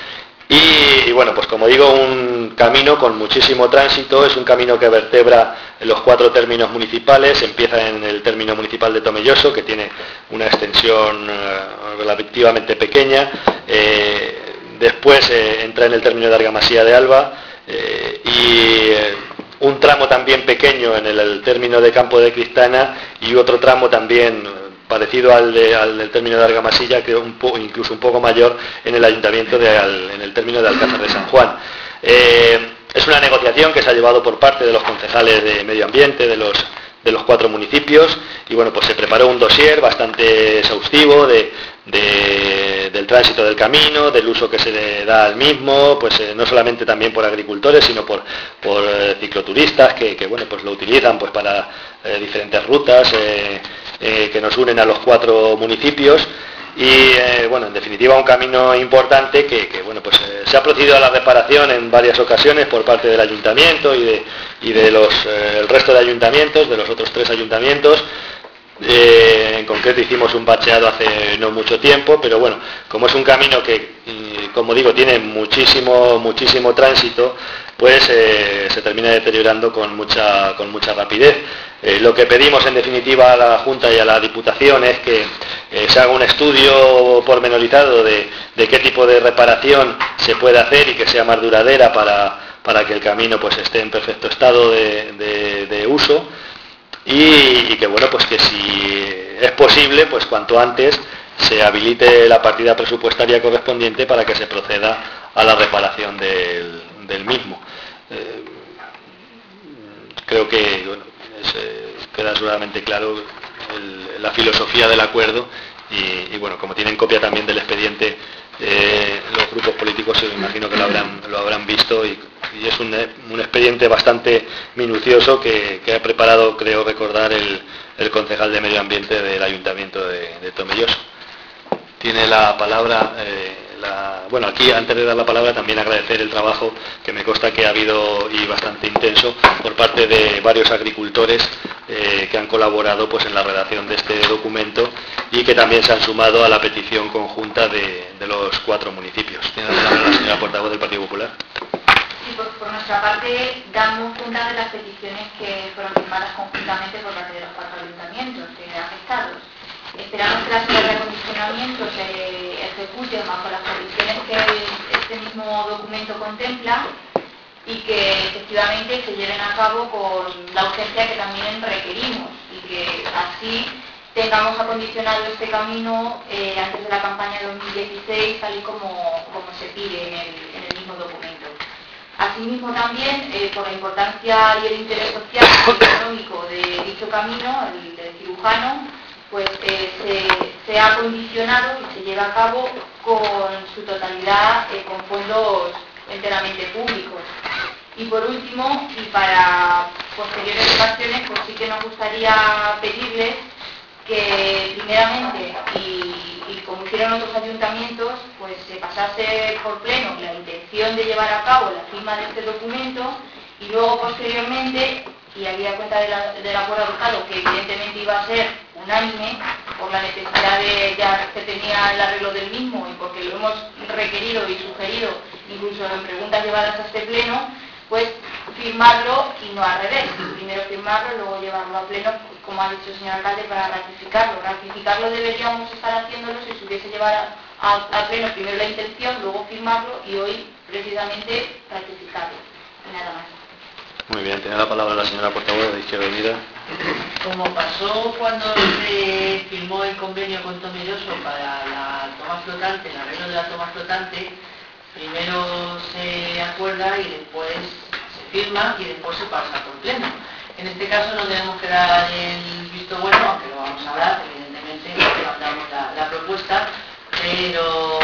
Y, y bueno, pues como digo, un camino con muchísimo tránsito, es un camino que vertebra los cuatro términos municipales, empieza en el término municipal de Tomelloso, que tiene una extensión eh, relativamente pequeña, eh, después eh, entra en el término de Argamasilla de Alba, eh, y eh, un tramo también pequeño en el, el término de Campo de Cristana y otro tramo también parecido al, de, al del término de Argamasilla, que un po, incluso un poco mayor en el ayuntamiento de al, en el término de Alcázar de San Juan. Eh, es una negociación que se ha llevado por parte de los concejales de medio ambiente de los, de los cuatro municipios y bueno, pues se preparó un dossier bastante exhaustivo de, de, del tránsito del camino, del uso que se le da al mismo, pues eh, no solamente también por agricultores, sino por, por eh, cicloturistas que, que bueno, pues lo utilizan pues para eh, diferentes rutas eh, Eh, que nos unen a los cuatro municipios y eh, bueno, en definitiva un camino importante que, que bueno, pues eh, se ha procedido a la reparación en varias ocasiones por parte del ayuntamiento y de, y de los eh, el resto de ayuntamientos, de los otros tres ayuntamientos. Eh, en concreto hicimos un bacheado hace no mucho tiempo, pero bueno, como es un camino que, como digo, tiene muchísimo, muchísimo tránsito, pues eh, se termina deteriorando con mucha, con mucha rapidez. Eh, lo que pedimos en definitiva a la Junta y a la Diputación es que eh, se haga un estudio pormenorizado de, de qué tipo de reparación se puede hacer y que sea más duradera para, para que el camino pues esté en perfecto estado de, de, de uso. Y, y que bueno, pues que si es posible, pues cuanto antes se habilite la partida presupuestaria correspondiente para que se proceda a la reparación del, del mismo. Eh, creo que bueno, es, eh, queda seguramente claro el, la filosofía del acuerdo y, y bueno, como tienen copia también del expediente eh, los grupos políticos, me imagino que lo habrán, lo habrán visto y, y es un, un expediente bastante minucioso que, que ha preparado, creo recordar, el, el concejal de Medio Ambiente del Ayuntamiento de, de Tomelloso. Tiene la palabra, eh, la, bueno, aquí antes de dar la palabra también agradecer el trabajo que me consta que ha habido y bastante intenso por parte de varios agricultores eh, que han colaborado pues, en la redacción de este documento y que también se han sumado a la petición conjunta de, de los cuatro municipios. Tiene la palabra la señora portavoz del Partido Popular. Sí, pues por nuestra parte damos cuenta de las peticiones que fueron firmadas conjuntamente por parte de los cuatro ayuntamientos eh, afectados. Esperamos que las obras de acondicionamiento se ejecuten bajo las condiciones que este mismo documento contempla y que efectivamente se lleven a cabo con la urgencia que también requerimos y que así tengamos acondicionado este camino eh, antes de la campaña dos mil dieciséis, tal y como, como se pide en el, en el mismo documento. Asimismo también, eh, por la importancia y el interés social y económico de dicho camino, el del cirujano, pues eh, se, se ha acondicionado y se lleva a cabo con su totalidad eh, con fondos enteramente públicos. Y por último, y para posteriores ocasiones, pues sí que nos gustaría pedirles que primeramente, y, y como hicieron otros ayuntamientos, pues se pasase por pleno la intención de llevar a cabo la firma de este documento y luego posteriormente, y había cuenta de la, del acuerdo adoptado, que evidentemente iba a ser unánime por la necesidad de ya que tenía el arreglo del mismo y porque lo hemos requerido y sugerido incluso en preguntas llevadas a este pleno, pues firmarlo y no al revés. Primero firmarlo y luego llevarlo a pleno, como ha dicho el señor alcalde, para ratificarlo. Ratificarlo deberíamos estar haciéndolo si se hubiese llevado a, a pleno primero la intención, luego firmarlo y hoy precisamente ratificarlo. Y nada más. Muy bien, tiene la palabra la señora portavoz de Izquierda Unida. Como pasó cuando se firmó el convenio con Tomelloso para la toma flotante, el arreglo de la toma flotante, primero se acuerda y después se firma y después se pasa por pleno. En este caso no tenemos que dar el visto bueno, aunque lo vamos a dar, evidentemente, mandamos la, la propuesta, pero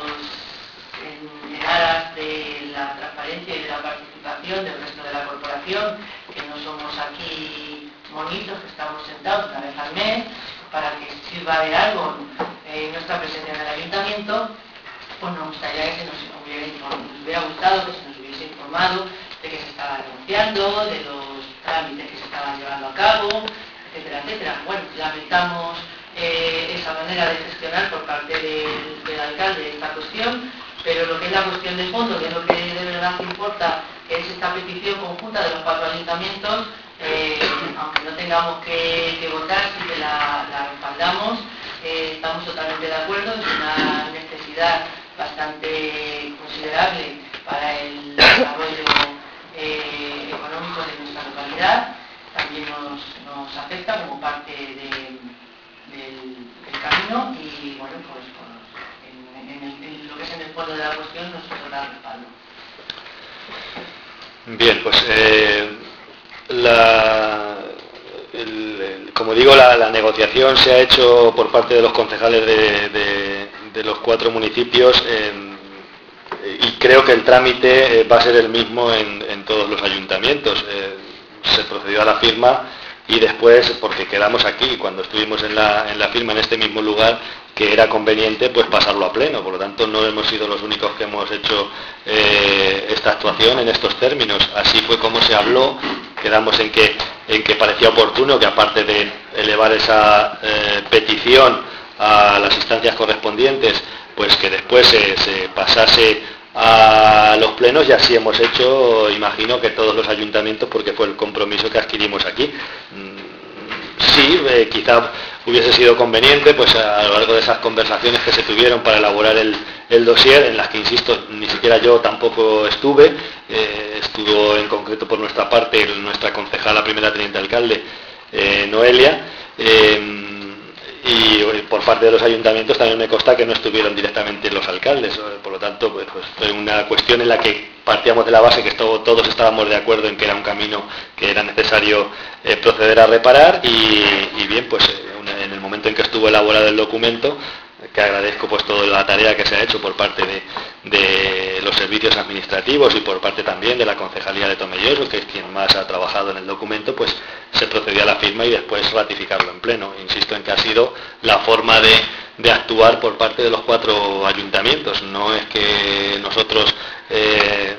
en, en aras de la transparencia y de la participación del resto de la corporación, que no somos aquí monitos que estamos sentados una vez al mes, para que sirva de algo eh, nuestra presencia en el ayuntamiento, pues nos gustaría que se nos hubiera, nos hubiera gustado que se nos hubiese informado de que se estaba negociando, de los trámites que se estaban llevando a cabo, etcétera, etcétera. Bueno, lamentamos eh, esa manera de gestionar por parte del, del alcalde esta cuestión, pero lo que es la cuestión de fondo, que es lo que de verdad importa, que es esta petición conjunta de los cuatro ayuntamientos, eh, aunque no tengamos que, que votar, sí que la, la respaldamos, eh, estamos totalmente de acuerdo, es una necesidad bastante considerable para el desarrollo eh, económico de nuestra localidad, también nos, nos afecta como parte de, del, del camino y bueno, pues, pues en, en, el, en lo que es en el fondo de la cuestión nos total respaldo. Bien, pues eh, la, el, el, como digo, la, la negociación se ha hecho por parte de los concejales de, de, de los cuatro municipios eh, y creo que el trámite eh, va a ser el mismo en, en todos los ayuntamientos. Eh, se procedió a la firma y después, porque quedamos aquí, cuando estuvimos en la, en la firma en este mismo lugar, que era conveniente pues pasarlo a pleno. Por lo tanto, no hemos sido los únicos que hemos hecho eh, esta actuación en estos términos. Así fue como se habló, quedamos en que, en que parecía oportuno que aparte de elevar esa eh, petición a las instancias correspondientes, pues que después se, se pasase a los plenos y así hemos hecho, imagino que todos los ayuntamientos, porque fue el compromiso que adquirimos aquí. Sí, eh, quizá hubiese sido conveniente, pues a, a lo largo de esas conversaciones que se tuvieron para elaborar el, el dossier, en las que, insisto, ni siquiera yo tampoco estuve, eh, estuvo en concreto por nuestra parte nuestra concejala primera teniente alcalde, eh, Noelia, eh, y por parte de los ayuntamientos también me consta que no estuvieron directamente los alcaldes, por lo tanto pues, pues fue una cuestión en la que partíamos de la base que todo, todos estábamos de acuerdo en que era un camino que era necesario eh, proceder a reparar y, y bien, pues eh, en el momento en que estuvo elaborado el documento, que agradezco pues toda la tarea que se ha hecho por parte de, de los servicios administrativos y por parte también de la Concejalía de Tomelloso, que es quien más ha trabajado en el documento, pues se procedió a la firma y después ratificarlo en pleno. Insisto en que ha sido la forma de, de actuar por parte de los cuatro ayuntamientos. No es que nosotros eh,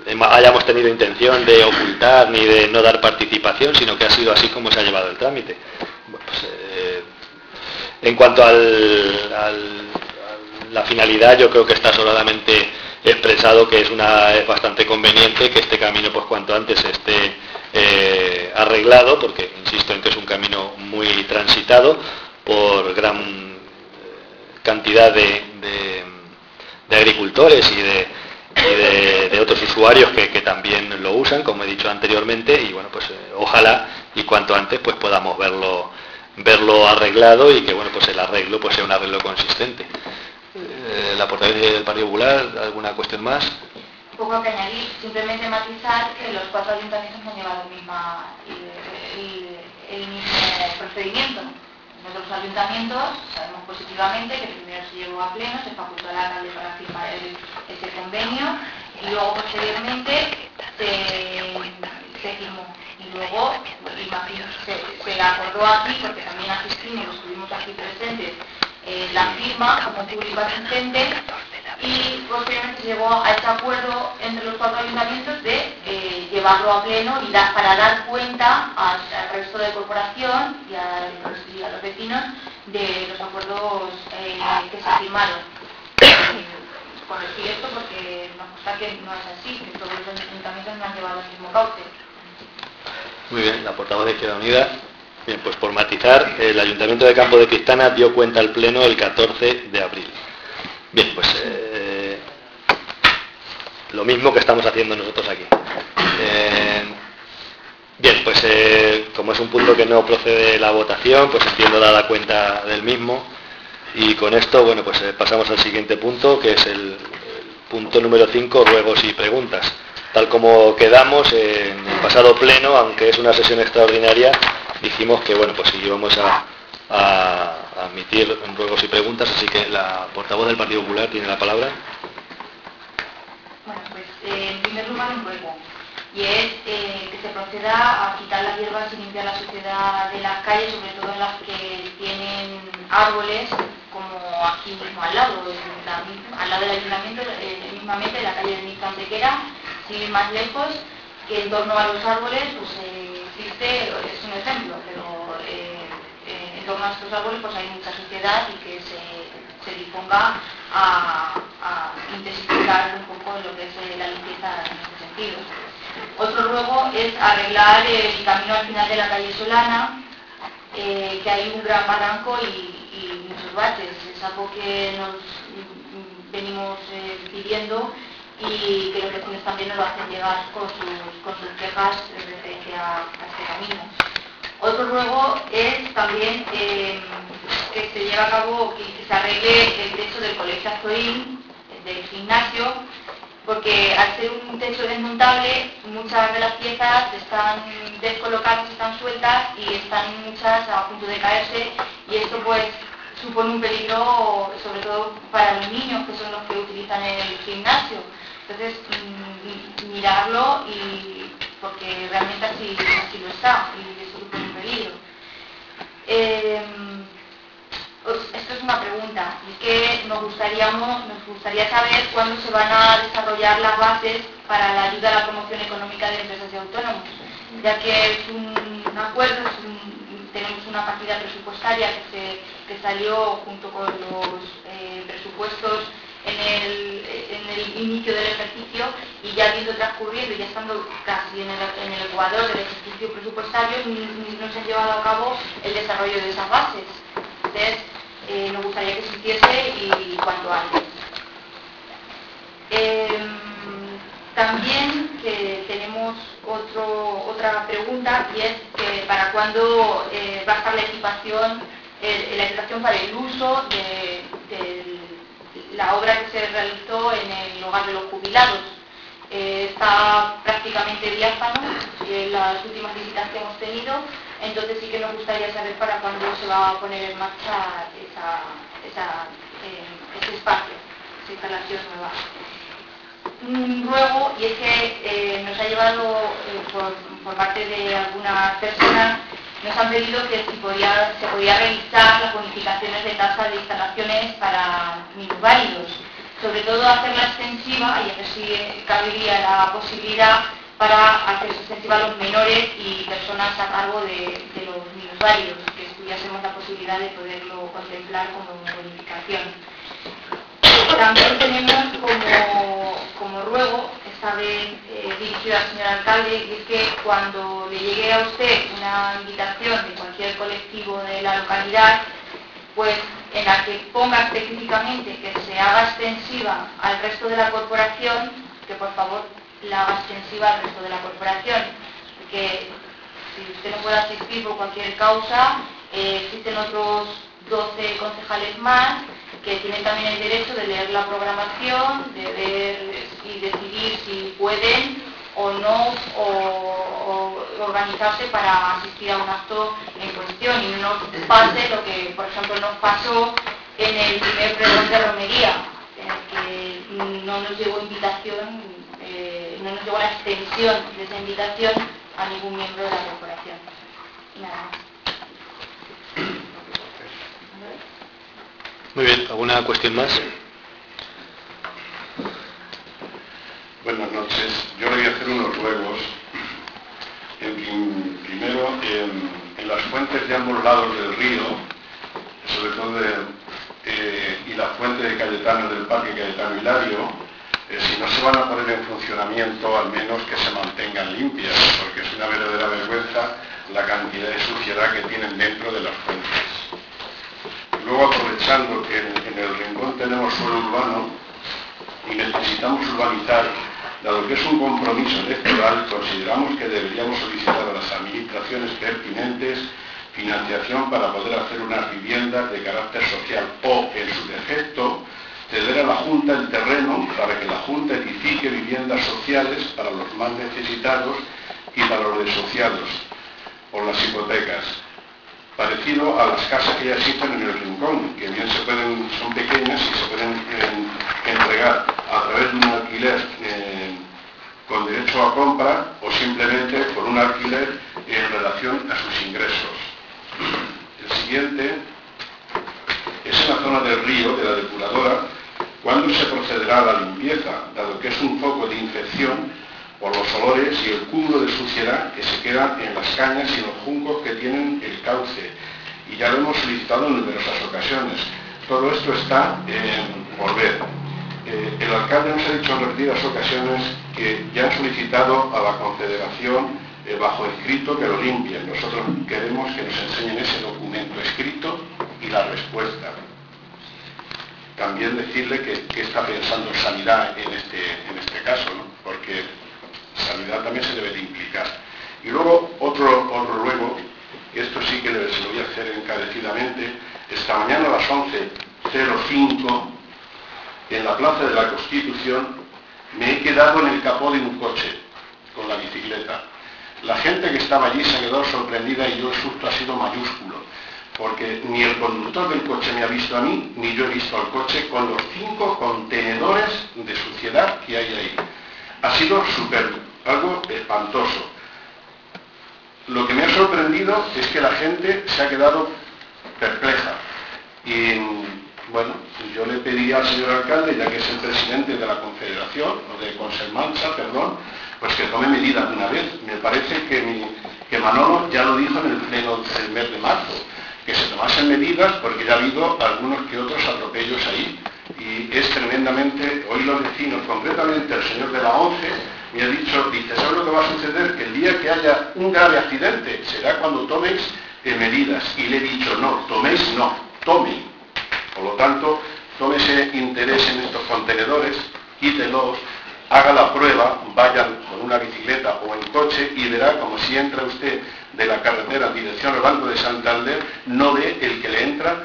hayamos tenido intención de ocultar ni de no dar participación, sino que ha sido así como se ha llevado el trámite. Bueno, pues, eh, en cuanto al, al, a la finalidad, yo creo que está sobradamente expresado que es, una, es bastante conveniente que este camino, pues cuanto antes esté eh, arreglado, porque insisto en que es un camino muy transitado por gran cantidad de, de, de agricultores y de, y de, de otros usuarios que, que también lo usan, como he dicho anteriormente, y bueno, pues eh, ojalá y cuanto antes pues podamos verlo verlo arreglado y que bueno, pues el arreglo pues sea un arreglo consistente. Eh, la portavoz del Partido Popular, ¿alguna cuestión más? Poco que añadir, simplemente matizar que los cuatro ayuntamientos no han llevado el, misma, el, el, el mismo procedimiento. Nosotros los ayuntamientos sabemos positivamente que primero se llevó a pleno, se facultó al alcalde para firmar el, ese convenio y luego posteriormente se, se firmó. Y luego imagino, se, se acordó aquí, porque también asistimos, estuvimos aquí presentes, eh, la firma como público asistente y posteriormente se llegó a este acuerdo entre los cuatro ayuntamientos de eh, llevarlo a pleno y da, para dar cuenta al, al resto de corporación y a, y a los vecinos de los acuerdos eh, que se firmaron. Eh, corregir esto porque nos consta que no es así, que todos los ayuntamientos no han llevado el mismo cauce. Muy bien, la portavoz de Izquierda Unida. Bien, pues por matizar, el Ayuntamiento de Campo de Cristana dio cuenta al Pleno el catorce de abril. Bien, pues eh, lo mismo que estamos haciendo nosotros aquí. Eh, bien, pues eh, como es un punto que no procede la votación, pues entiendo dada cuenta del mismo. Y con esto, bueno, pues eh, pasamos al siguiente punto, que es el, el punto número cinco, ruegos y preguntas. Tal como quedamos en el pasado pleno, aunque es una sesión extraordinaria, dijimos que bueno, pues si íbamos a, a, a admitir ruegos y preguntas, así que la portavoz del Partido Popular tiene la palabra. Bueno, pues eh, en primer lugar un ruego, y es eh, que se proceda a quitar las hierbas y limpiar la suciedad de las calles, sobre todo en las que tienen árboles, como aquí mismo al lado, en la, al lado del ayuntamiento, eh, mismamente en la calle de Nizza Antequera, sin ir más lejos, que en torno a los árboles pues eh, existe, es un ejemplo, pero eh, eh, en torno a estos árboles pues hay mucha suciedad y que se, se disponga a, a intensificar un poco lo que es eh, la limpieza en este sentido. Otro ruego es arreglar el camino al final de la calle Solana, eh, que hay un gran barranco y, y muchos baches. Es algo que nos venimos eh, pidiendo y que los vecinos también nos lo hacen llegar con sus, con sus quejas referente a, a este camino. Otro ruego es también eh, que se lleve a cabo, que, que se arregle el techo del colegio Azorín, del gimnasio, porque al ser un techo desmontable, muchas de las piezas están descolocadas, están sueltas y están muchas a punto de caerse, y esto pues supone un peligro sobre todo para los niños, que son los que utilizan el gimnasio. Entonces, mmm, mirarlo y porque realmente así, así lo está y eso supone un peligro. Eh, esto es una pregunta, y es que nos gustaría, nos gustaría saber cuándo se van a desarrollar las bases para la ayuda a la promoción económica de empresas y autónomos, ya que es un, un acuerdo, es un, tenemos una partida presupuestaria que, se, que salió junto con los eh, presupuestos en el, en el inicio del ejercicio, y ya habiendo transcurrido y ya estando casi en el, en el ecuador del ejercicio presupuestario, no se ha llevado a cabo el desarrollo de esas bases. Entonces, eh, nos gustaría que se hiciese y cuanto antes. Eh, también que tenemos otro, otra pregunta, y es que para cuándo eh, va a estar la equipación, eh, la equipación para el uso de, de la obra que se realizó en el hogar de los jubilados. Eh, está prácticamente diáfano en las últimas visitas que hemos tenido, entonces sí que nos gustaría saber para cuándo se va a poner en marcha esa, esa, eh, ese espacio, esa instalación nueva. Un ruego, y es que eh, nos ha llevado eh, por, por parte de algunas personas, nos han pedido que si podía, se podía realizar las bonificaciones de tasa de instalaciones para minusválidos. sobre todo hacerla extensiva, y así cabería la posibilidad para hacer extensiva a los menores y personas a cargo de, de los minusválidos, que estudiásemos la posibilidad de poderlo contemplar como bonificación. También tenemos como, como ruego, esta vez eh, dirigido al señor alcalde, y es que cuando le llegue a usted una invitación de cualquier colectivo de la localidad, pues en la que ponga específicamente que se haga extensiva al resto de la corporación, que por favor la haga extensiva al resto de la corporación, porque si usted no puede asistir por cualquier causa, eh, existen otros doce concejales más que tienen también el derecho de leer la programación, de ver y decidir si pueden o no, o, o organizarse para asistir a un acto en cuestión, y no nos pase lo que, por ejemplo, nos pasó en el primer pregón de romería, en el que no nos llegó invitación, eh, no nos llegó la extensión de esa invitación a ningún miembro de la corporación. Nada más. Muy bien, ¿alguna cuestión más? Buenas noches. Yo le voy a hacer unos ruegos. En, primero, en, en las fuentes de ambos lados del río, sobre todo de, eh, y la fuente de Cayetano del Parque Cayetano Hilario, eh, si no se van a poner en funcionamiento, al menos que se mantengan limpias, porque es una verdadera vergüenza la cantidad de suciedad que tienen dentro de las fuentes. Luego, aprovechando que en, en el rincón tenemos suelo urbano y necesitamos urbanizar, dado que es un compromiso electoral, consideramos que deberíamos solicitar a las administraciones pertinentes financiación para poder hacer unas viviendas de carácter social o, en su defecto, ceder a la Junta el terreno para que la Junta edifique viviendas sociales para los más necesitados y para los desahuciados, por las hipotecas, parecido a las casas que ya existen en el rincón, que bien se pueden, son pequeñas y se pueden eh, entregar a través de un alquiler eh, con derecho a compra o simplemente por un alquiler en relación a sus ingresos. El siguiente es en la zona del río, de la depuradora, cuándo se procederá a la limpieza, dado que es un foco de infección por los olores y el cúmulo de suciedad que se queda en las cañas y en los juncos que tienen el cauce. Y ya lo hemos solicitado en numerosas ocasiones. Todo esto está eh, por ver. Eh, el alcalde nos ha dicho en repetidas ocasiones que ya han solicitado a la Confederación eh, bajo escrito que lo limpien. Nosotros queremos que nos enseñen ese documento escrito y la respuesta. También decirle que, que está pensando Sanidad en este, en este caso, ¿no? Porque Sanidad también se debe de implicar. Y luego otro, otro ruego, y esto sí que se lo voy a hacer encarecidamente, esta mañana a las once cero cinco, en la Plaza de la Constitución, me he quedado en el capó de un coche, con la bicicleta. La gente que estaba allí se ha quedado sorprendida y yo el susto ha sido mayúsculo, porque ni el conductor del coche me ha visto a mí, ni yo he visto al coche con los cinco contenedores de suciedad que hay ahí. Ha sido súper, algo espantoso. Lo que me ha sorprendido es que la gente se ha quedado perpleja. Y bueno, yo le pedí al señor alcalde, ya que es el presidente de la Confederación, o de Conselmancha, perdón, pues que tome medidas de una vez. Me parece que, mi, que Manolo ya lo dijo en el pleno del mes de marzo, que se tomasen medidas porque ya ha habido algunos que otros atropellos ahí. Y es tremendamente, hoy los vecinos, concretamente el señor de la ONCE, me ha dicho, dice, ¿sabes lo que va a suceder? Que el día que haya un grave accidente será cuando toméis eh, medidas. Y le he dicho, no, toméis no, tomen. Por lo tanto, tómese interés en estos contenedores, quítelos, haga la prueba, vayan con una bicicleta o en coche y verá como si entra usted de la carretera en dirección al Banco de Santander, no ve el que le entra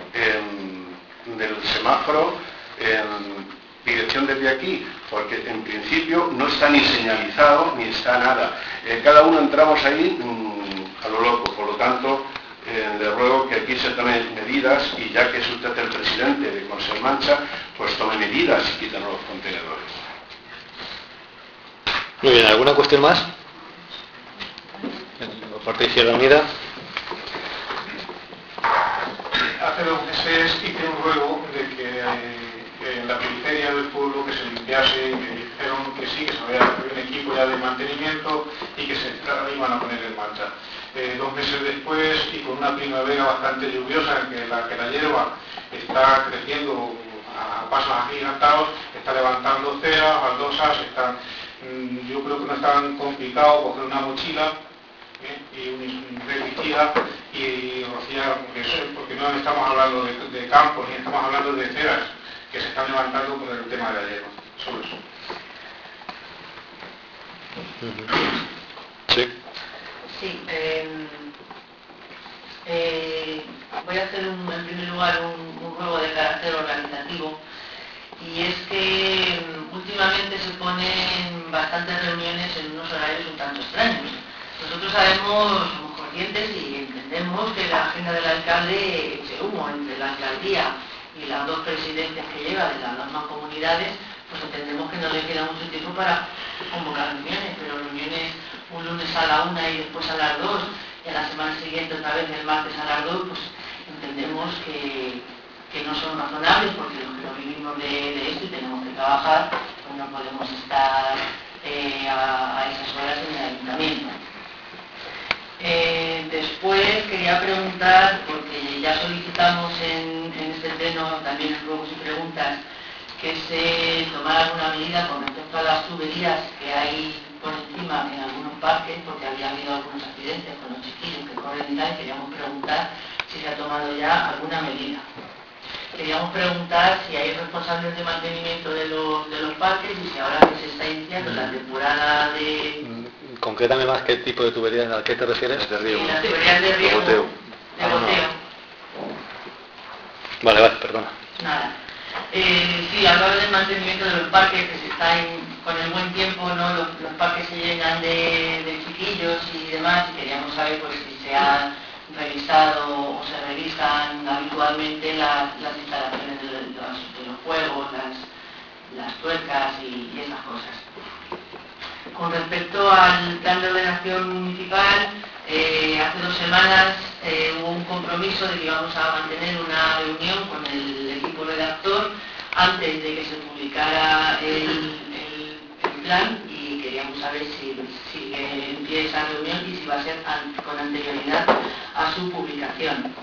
en, del semáforo en dirección desde aquí, porque en principio no está ni señalizado ni está nada. Eh, cada uno entramos ahí mmm, a lo loco, por lo tanto, eh, le ruego que aquí se tomen medidas y ya que es usted el presidente de Conselmancha, pues tome medidas y quiten los contenedores. Muy bien, ¿alguna cuestión más? Por parte de Izquierda Unida. Hace dos meses hice un ruego de que eh, eh, en la periferia del pueblo, que se limpiase, y que dijeron que sí, que se había un equipo ya de mantenimiento y que se iban a poner en marcha. Eh, dos meses después, y con una primavera bastante lluviosa, en que la, que la hierba está creciendo a pasos agigantados, está levantando ceras, baldosas, están, mmm, yo creo que no es tan complicado coger una mochila ¿eh? y un insecticida y rociar, porque no estamos hablando de, de campos, ni estamos hablando de ceras que se están levantando por el tema de la hierba. Solo eso. Sí. Sí, eh, eh, voy a hacer un, en primer lugar un, un juego de carácter organizativo, y es que últimamente se ponen bastantes reuniones en unos horarios un tanto extraños. Nosotros sabemos, somos conscientes y entendemos que la agenda del alcalde eche humo entre la alcaldía y las dos presidentes que lleva de las dos mancomunidades, pues entendemos que no le queda mucho tiempo para convocar reuniones, pero reuniones un lunes a la una y después a las dos, y a la semana siguiente otra vez el martes a las dos, pues entendemos que, que no son razonables, porque los que no vivimos de, de esto y tenemos que trabajar, pues no podemos estar eh, a, a esas horas en el ayuntamiento. Eh, después quería preguntar, porque ya solicitamos en, en este pleno, también en ruegos y preguntas, que se tomara alguna medida con respecto a las tuberías que hay por encima en algunos parques, porque había habido algunos accidentes con los chiquillos que corren y tal, y queríamos preguntar si se ha tomado ya alguna medida. Queríamos preguntar si hay responsables de mantenimiento de los, de los parques y si ahora que se está iniciando la temporada de... Concrétame más qué tipo de tuberías, ¿a qué te refieres? De riego. Sí, las tuberías de riego, de goteo. De goteo. Vale, vale, perdona. Nada. Eh, sí, hablar del mantenimiento de los parques, que se está en, con el buen tiempo, ¿no? Los, los parques se llenan de, de chiquillos y demás, y queríamos saber pues si se han revisado o se revisan habitualmente las, las instalaciones de los, de los juegos, las, las tuercas y, y esas cosas. Con respecto al plan de ordenación municipal, eh, hace dos semanas eh, hubo un compromiso de que íbamos a mantener una reunión con el equipo redactor antes de que se publicara el, el, el plan, y queríamos saber si sigue en pie esa reunión y si va a ser an, con anterioridad a su publicación.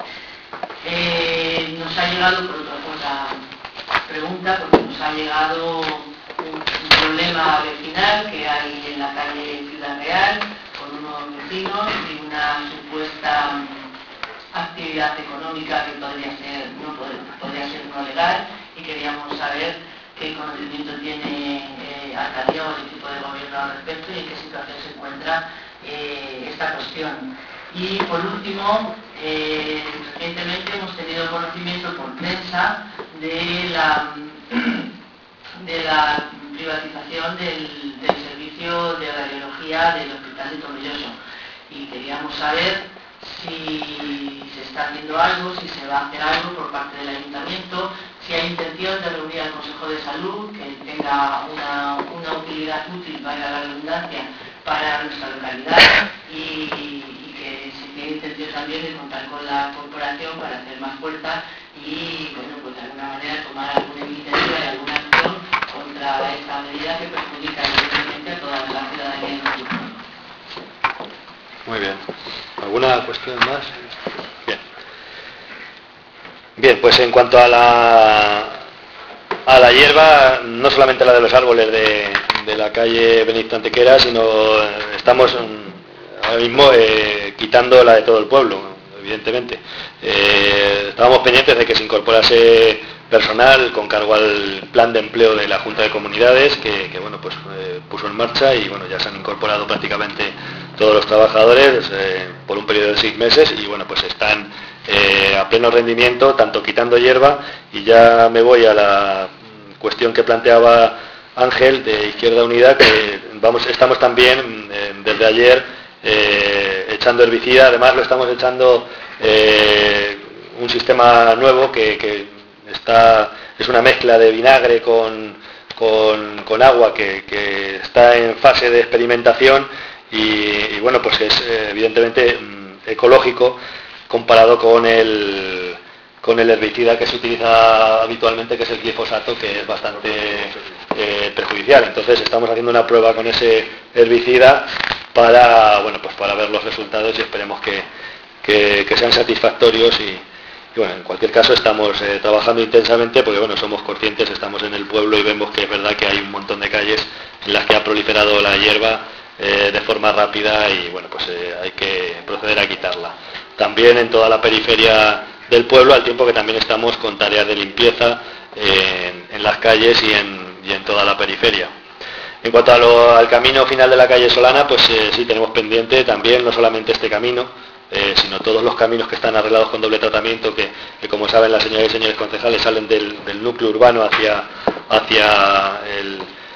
Eh, nos ha llegado, por otra cosa, pregunta, porque nos ha llegado un, un problema vecinal que hay en la calle Ciudad Real con unos vecinos y una supuesta actividad económica que podría ser no podría, podría ser no legal, y queríamos saber qué conocimiento tiene eh, alcaldía o el equipo de gobierno al respecto y en qué situación se encuentra eh, esta cuestión. Y por último, eh, recientemente hemos tenido conocimiento por prensa de la de la privatización del, del servicio de radiología del Hospital de Tomelloso, y queríamos saber si se está haciendo algo, si se va a hacer algo por parte del ayuntamiento, si hay intención de reunir al Consejo de Salud, que tenga una, una utilidad útil, valga la redundancia, para nuestra localidad, y, y que si tiene intención también de contar con la corporación para hacer más fuerza y, bueno, pues de alguna manera tomar alguna iniciativa y alguna acción contra esta medida que perjudica evidentemente a toda la ciudadanía de nuestro pueblo. Muy bien. ¿Alguna cuestión más? Bien. Bien, pues en cuanto a la a la hierba, no solamente la de los árboles de, de la calle Benito Antequera, sino estamos ahora mismo eh, quitando la de todo el pueblo, evidentemente. Eh, estábamos pendientes de que se incorporase personal con cargo al plan de empleo de la Junta de Comunidades, que, que bueno, pues eh, puso en marcha, y bueno, ya se han incorporado prácticamente todos los trabajadores eh, por un periodo de seis meses, y bueno, pues están eh, a pleno rendimiento, tanto quitando hierba, y ya me voy a la cuestión que planteaba Ángel de Izquierda Unida, que vamos, estamos también eh, desde ayer eh, echando herbicida. Además lo estamos echando eh, un sistema nuevo que, que está, es una mezcla de vinagre con, con, con agua que, que está en fase de experimentación, y, y bueno, pues es eh, evidentemente ecológico comparado con el con el herbicida que se utiliza habitualmente, que es el glifosato, que es bastante eh, perjudicial. Entonces estamos haciendo una prueba con ese herbicida para, bueno, pues para ver los resultados y esperemos que, que, que sean satisfactorios y, y bueno, en cualquier caso estamos eh, trabajando intensamente porque bueno, somos conscientes, estamos en el pueblo y vemos que es verdad que hay un montón de calles en las que ha proliferado la hierba eh, de forma rápida y bueno, pues eh, hay que proceder a quitarla. También en toda la periferia del pueblo, al tiempo que también estamos con tareas de limpieza eh, en, en las calles y en, y en toda la periferia. En cuanto a lo, al camino final de la calle Solana, pues eh, sí tenemos pendiente también no solamente este camino, eh, sino todos los caminos que están arreglados con doble tratamiento, que, que como saben las señoras y señores concejales salen del, del núcleo urbano hacia, hacia el,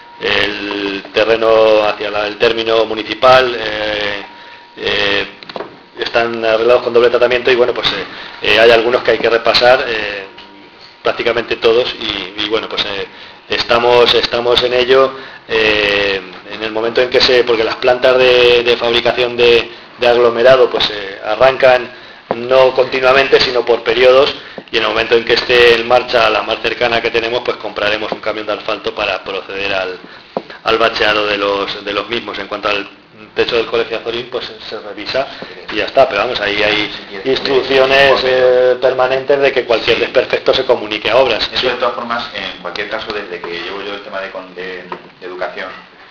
el terreno, hacia la, el término municipal. Eh, eh, están arreglados con doble tratamiento y bueno, pues eh, eh, hay algunos que hay que repasar, eh, prácticamente todos, y, y bueno, pues eh, estamos, estamos en ello, eh, en el momento en que se, porque las plantas de, de fabricación de, de aglomerado pues eh, arrancan no continuamente sino por periodos, y en el momento en que esté en marcha la más cercana que tenemos, pues compraremos un camión de asfalto para proceder al, al bacheado de los, de los mismos. En cuanto al techo del Colegio Azorín, pues se revisa y ya está, pero vamos, ahí hay instrucciones eh, permanentes de que cualquier desperfecto se comunique a obras. Eso de todas formas, en cualquier caso, desde que llevo yo el tema de, de, de educación,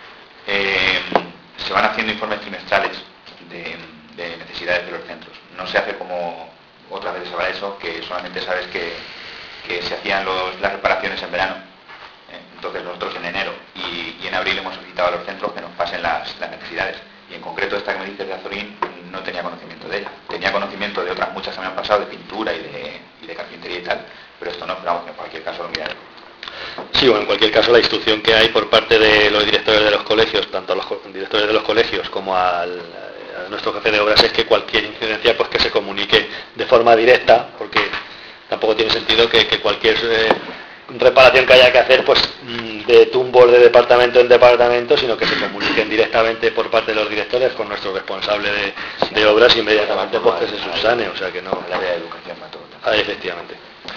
eh, se van haciendo informes trimestrales de, de necesidades de los centros. No se hace como otras veces habrá eso, que solamente sabes que, que se hacían los, las reparaciones en verano. Entonces nosotros en enero y, y en abril hemos solicitado a los centros que nos pasen las, las necesidades. Y en concreto esta que me dices de Azorín no tenía conocimiento de ella. Tenía conocimiento de otras muchas que me han pasado, de pintura y de, y de carpintería y tal, pero esto no, pero vamos, en cualquier caso lo miraré. Sí, bueno, en cualquier caso la instrucción que hay por parte de los directores de los colegios, tanto a los directores de los colegios como al, a nuestro jefe de obras, es que cualquier incidencia pues que se comunique de forma directa, porque tampoco tiene sentido que, que cualquier eh, reparación que haya que hacer pues de tumbos de departamento en departamento, sino que se comuniquen directamente por parte de los directores con nuestro responsable de, de obras y inmediatamente pues que se subsane, o sea que no. El área de educación para todo. Ah, efectivamente.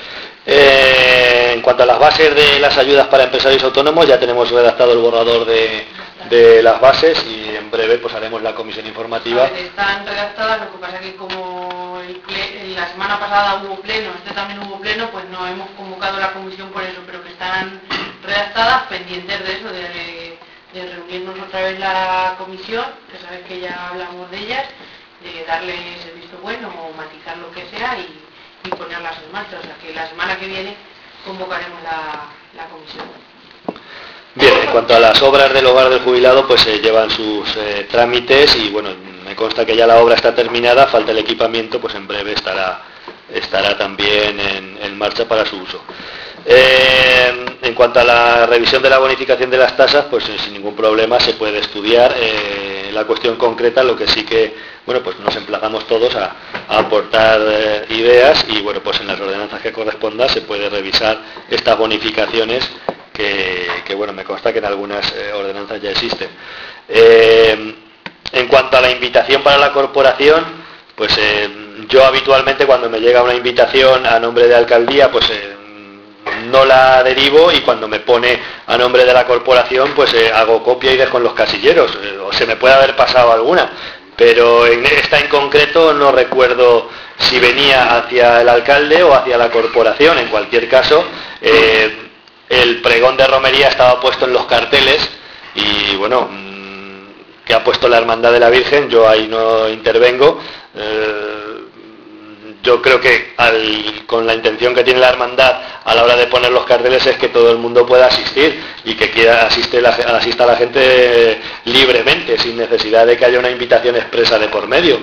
Eh, en cuanto a las bases de las ayudas para empresarios autónomos, ya tenemos redactado el borrador de, de las bases y en breve pues haremos la comisión informativa. A ver, están redactadas, lo que pasa que como el ple, la semana pasada hubo pleno, este también hubo pleno, pues no hemos convocado la comisión por eso, pero que están redactadas, pendientes de eso, de, de reunirnos otra vez la comisión, que sabes que ya hablamos de ellas, de darles el visto bueno o matizar lo que sea y, y ponerlas en marcha, o sea que la semana que viene convocaremos la, la comisión. Bien, en cuanto a las obras del hogar del jubilado, pues se eh, llevan sus eh, trámites y bueno, me consta que ya la obra está terminada, falta el equipamiento, pues en breve estará, estará también en, en marcha para su uso. Eh, en cuanto a la revisión de la bonificación de las tasas, pues eh, sin ningún problema se puede estudiar eh, la cuestión concreta, lo que sí que, bueno, pues nos emplazamos todos a, a aportar eh, ideas y bueno, pues en las ordenanzas que corresponda se puede revisar estas bonificaciones que, que bueno, me consta que en algunas eh, ordenanzas ya existen. Eh, en cuanto a la invitación para la corporación, pues eh, yo habitualmente cuando me llega una invitación a nombre de alcaldía, pues eh, no la derivo y cuando me pone a nombre de la corporación pues eh, hago copia y dejo en los casilleros, eh, o se me puede haber pasado alguna, pero en esta en concreto no recuerdo si venía hacia el alcalde o hacia la corporación. En cualquier caso, eh, el pregón de romería estaba puesto en los carteles y bueno, mmm, que ha puesto la Hermandad de la Virgen, yo ahí no intervengo. eh, Yo creo que al, con la intención que tiene la hermandad a la hora de poner los carteles es que todo el mundo pueda asistir y que quiera asiste la, asista a la gente libremente, sin necesidad de que haya una invitación expresa de por medio.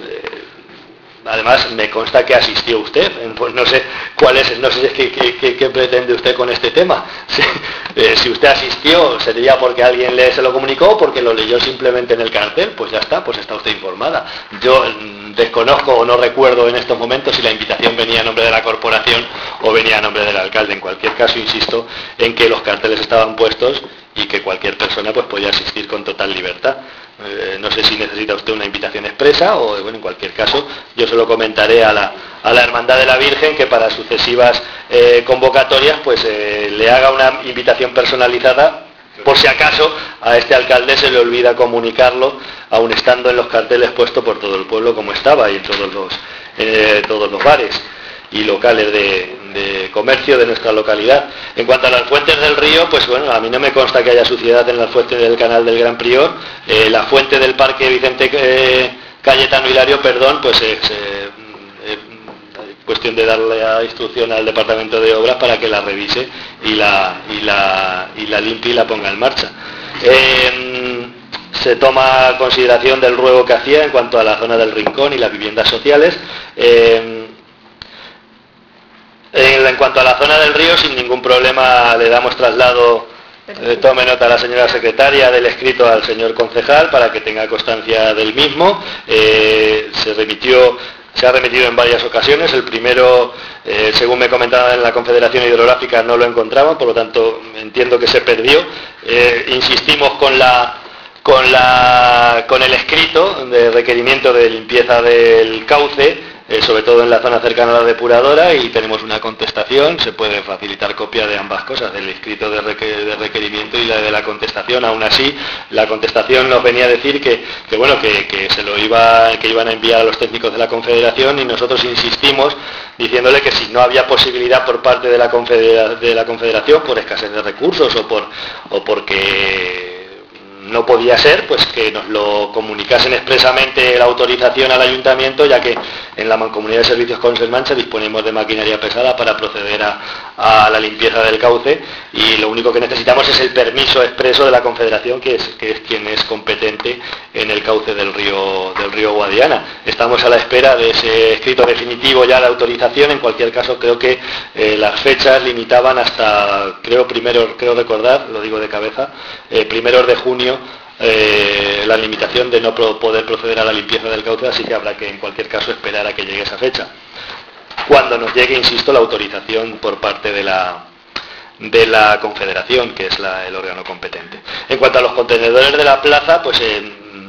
Además, me consta que asistió usted, pues no sé cuál es, no sé qué, qué, qué, qué pretende usted con este tema. Si, eh, si usted asistió, sería porque alguien le se lo comunicó o porque lo leyó simplemente en el cartel, pues ya está, pues está usted informada. Yo mm, desconozco o no recuerdo en estos momentos si la invitación venía a nombre de la corporación o venía a nombre del alcalde. En cualquier caso, insisto en que los carteles estaban puestos y que cualquier persona pues podía asistir con total libertad. eh, no sé si necesita usted una invitación expresa o, bueno, en cualquier caso, yo se lo comentaré a la, a la Hermandad de la Virgen que para sucesivas eh, convocatorias pues eh, le haga una invitación personalizada, por si acaso a este alcalde se le olvida comunicarlo, aun estando en los carteles puesto por todo el pueblo como estaba y en todos los, eh, todos los bares y locales de, de comercio de nuestra localidad. En cuanto a las fuentes del río, pues bueno, a mí no me consta que haya suciedad en las fuentes del canal del Gran Prior. Eh, la fuente del Parque Vicente eh, Cayetano Hilario, perdón, pues es eh, eh, cuestión de darle la instrucción al Departamento de Obras para que la revise y la, y la, y la limpie y la ponga en marcha. Eh, se toma consideración del ruego que hacía en cuanto a la zona del Rincón y las viviendas sociales. Eh, En cuanto a la zona del río, sin ningún problema le damos traslado, eh, tome nota a la señora secretaria del escrito al señor concejal para que tenga constancia del mismo. Eh, se remitió, se ha remitido en varias ocasiones. El primero, eh, según me comentaba en la Confederación Hidrográfica, no lo encontraba, por lo tanto entiendo que se perdió. Eh, insistimos con la con la con el escrito de requerimiento de limpieza del cauce, Eh, sobre todo en la zona cercana a la depuradora, y tenemos una contestación. Se puede facilitar copia de ambas cosas, del escrito de, requer de requerimiento y la de la contestación. Aún así, la contestación nos venía a decir que, que bueno, que, que se lo iba, que iban a enviar a los técnicos de la Confederación, y nosotros insistimos diciéndole que si no había posibilidad por parte de la, Confedera de la Confederación, por escasez de recursos o por o porque no podía ser, pues que nos lo comunicasen expresamente la autorización al ayuntamiento, ya que en la Mancomunidad de Servicios Conservancha disponemos de maquinaria pesada para proceder a, a la limpieza del cauce, y lo único que necesitamos es el permiso expreso de la Confederación, que es, que es quien es competente en el cauce del río, del río Guadiana. Estamos a la espera de ese escrito definitivo ya de autorización. En cualquier caso, creo que eh, las fechas limitaban hasta, creo primero, creo recordar, lo digo de cabeza, eh, primeros de junio, Eh, la limitación de no poder proceder a la limpieza del cauce, así que habrá que en cualquier caso esperar a que llegue esa fecha, cuando nos llegue, insisto, la autorización por parte de la de la Confederación, que es la, el órgano competente. En cuanto a los contenedores de la plaza, pues eh,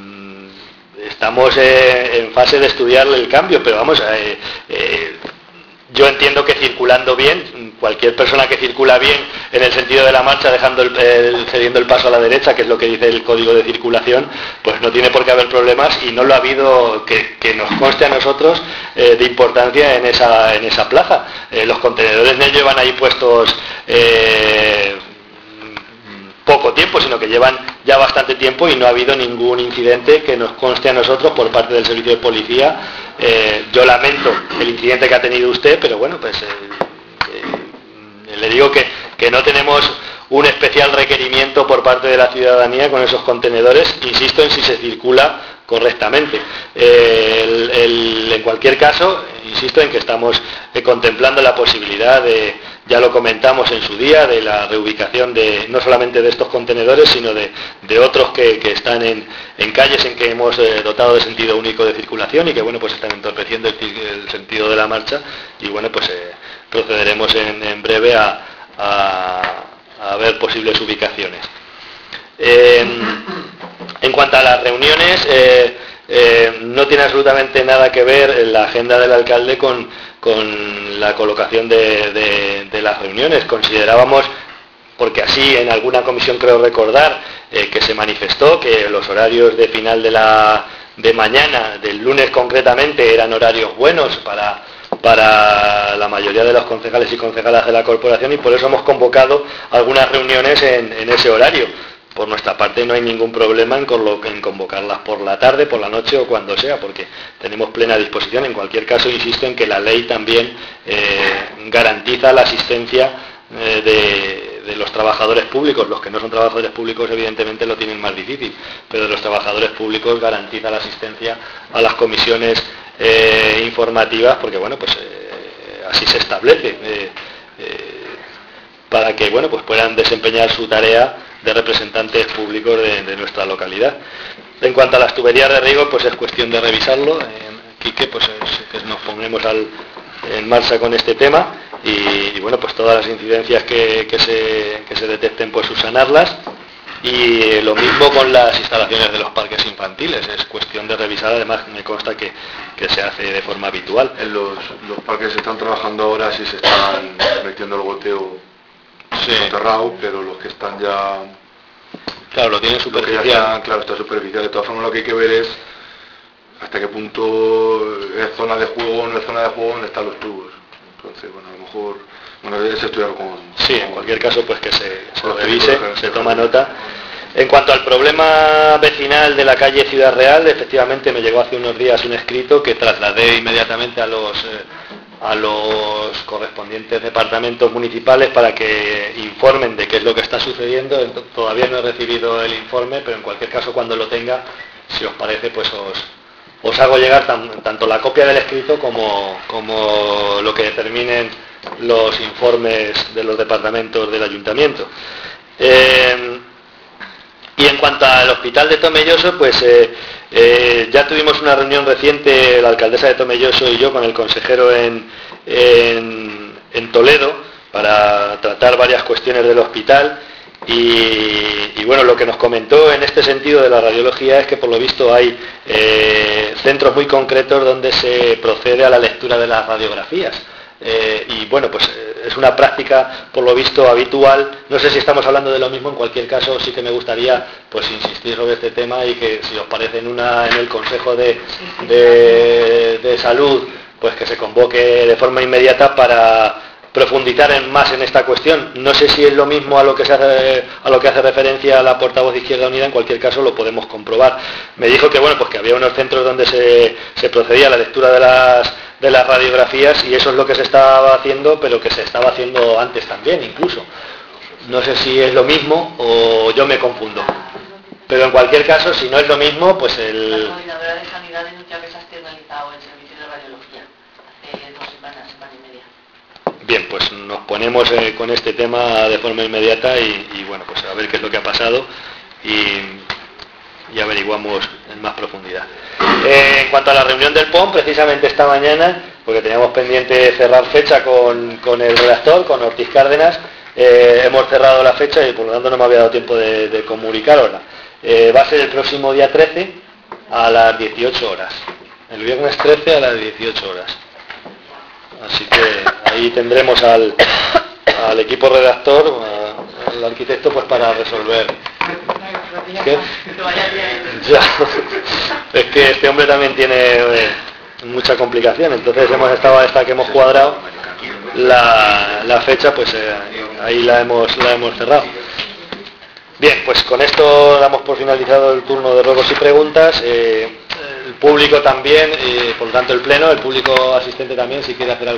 estamos eh, en fase de estudiar el cambio, pero vamos, eh, eh, yo entiendo que circulando bien, cualquier persona que circula bien en el sentido de la marcha, dejando el, el, cediendo el paso a la derecha, que es lo que dice el código de circulación, pues no tiene por qué haber problemas, y no lo ha habido que, que nos conste a nosotros eh, de importancia en esa, en esa plaza. Eh, los contenedores no llevan ahí puestos eh, poco tiempo, sino que llevan ya bastante tiempo, y no ha habido ningún incidente que nos conste a nosotros por parte del servicio de policía. Eh, yo lamento el incidente que ha tenido usted, pero bueno, pues eh, eh, le digo que, que no tenemos un especial requerimiento por parte de la ciudadanía con esos contenedores, insisto en si se circula correctamente. Eh, el, el, en cualquier caso, insisto en que estamos eh, contemplando la posibilidad de, ya lo comentamos en su día, de la reubicación de no solamente de estos contenedores, sino de, de otros que, que están en, en calles en que hemos eh, dotado de sentido único de circulación, y que bueno, pues están entorpeciendo el, el sentido de la marcha, y bueno, pues eh, procederemos en, en breve a, a, a ver posibles ubicaciones. Eh, en cuanto a las reuniones, eh, eh, no tiene absolutamente nada que ver en la agenda del alcalde con, con la colocación de, de, de las reuniones. Considerábamos, porque así en alguna comisión creo recordar, eh, que se manifestó que los horarios de final de la de mañana, del lunes concretamente, eran horarios buenos para para la mayoría de los concejales y concejalas de la corporación, y por eso hemos convocado algunas reuniones en, en ese horario. Por nuestra parte no hay ningún problema en, en convocarlas por la tarde, por la noche o cuando sea, porque tenemos plena disposición. En cualquier caso, insisto en que la ley también eh, garantiza la asistencia eh, de, de los trabajadores públicos. Los que no son trabajadores públicos evidentemente lo tienen más difícil, pero de los trabajadores públicos garantiza la asistencia a las comisiones eh, informativas, porque bueno, pues eh, así se establece, eh, eh, para que bueno, pues puedan desempeñar su tarea de representantes públicos de, de nuestra localidad. En cuanto a las tuberías de riego, pues es cuestión de revisarlo. En Quique, pues es, que nos pongamos al, en marcha con este tema, y, y bueno, pues todas las incidencias que, que, se, que se detecten, pues subsanarlas. Y eh, lo mismo con las instalaciones de los parques infantiles, es cuestión de revisar, además me consta que, que se hace de forma habitual. En los, los parques se están trabajando ahora, sí se están metiendo el goteo Sí. soterrado, pero los que están ya... Claro, lo tienen Lo que ya superficial. está, claro, está superficial. De todas formas, lo que hay que ver es hasta qué punto es zona de juego o no es zona de juego donde están los tubos. Entonces, bueno, a lo mejor, bueno, es estudiar con... Sí, en cualquier caso, pues que se, se lo Con revise, técnicos, se claro. toma nota. En cuanto al problema vecinal de la calle Ciudad Real, efectivamente me llegó hace unos días un escrito que trasladé inmediatamente a los, eh, a los correspondientes departamentos municipales para que informen de qué es lo que está sucediendo. Todavía no he recibido el informe, pero en cualquier caso, cuando lo tenga, si os parece, pues os, os hago llegar tan, tanto la copia del escrito como, como lo que determinen los informes de los departamentos del ayuntamiento. Eh, y en cuanto al hospital de Tomelloso, pues eh, eh, ya tuvimos una reunión reciente, la alcaldesa de Tomelloso y yo, con el consejero en, en, en Toledo, para tratar varias cuestiones del hospital. Y, y bueno, lo que nos comentó en este sentido de la radiología es que por lo visto hay eh, centros muy concretos donde se procede a la lectura de las radiografías. Eh, y bueno, pues eh, es una práctica por lo visto habitual. No sé si estamos hablando de lo mismo. En cualquier caso, sí que me gustaría pues insistir sobre este tema y que, si os parece, en una en el Consejo de, de, de Salud, pues que se convoque de forma inmediata para profundizar en más en esta cuestión. No sé si es lo mismo a lo que se hace, a lo que hace referencia la portavoz de Izquierda Unida. En cualquier caso lo podemos comprobar. Me dijo que bueno, pues que había unos centros donde se, se procedía a la lectura de las de las radiografías, y eso es lo que se estaba haciendo, pero que se estaba haciendo antes también incluso. No sé si es lo mismo o yo me confundo. Pero en cualquier caso, si no es lo mismo, pues el... La coordinadora de sanidad denuncia que se ha externalizado el servicio de radiología hace dos semanas, semana y media. Bien, pues nos ponemos eh, con este tema de forma inmediata y, y bueno, pues a ver qué es lo que ha pasado y, y averiguamos en más profundidad. Eh, en cuanto a la reunión del P O M, precisamente esta mañana, porque teníamos pendiente cerrar fecha con, con el redactor, con Ortiz Cárdenas, eh, hemos cerrado la fecha y por lo tanto no me había dado tiempo de, de comunicarosla. Eh, va a ser el próximo día trece a las dieciocho horas. El viernes trece a las dieciocho horas. Así que ahí tendremos al, al equipo redactor, a, al arquitecto, pues para resolver. ¿Qué? Que vaya bien. Ya. Es que este hombre también tiene eh, mucha complicación, entonces hemos estado hasta que hemos cuadrado la, la fecha, pues eh, ahí la hemos, la hemos cerrado. Bien, pues con esto damos por finalizado el turno de ruegos y preguntas. Eh, el público también, eh, por lo tanto el pleno, el público asistente también, si quiere hacer algo.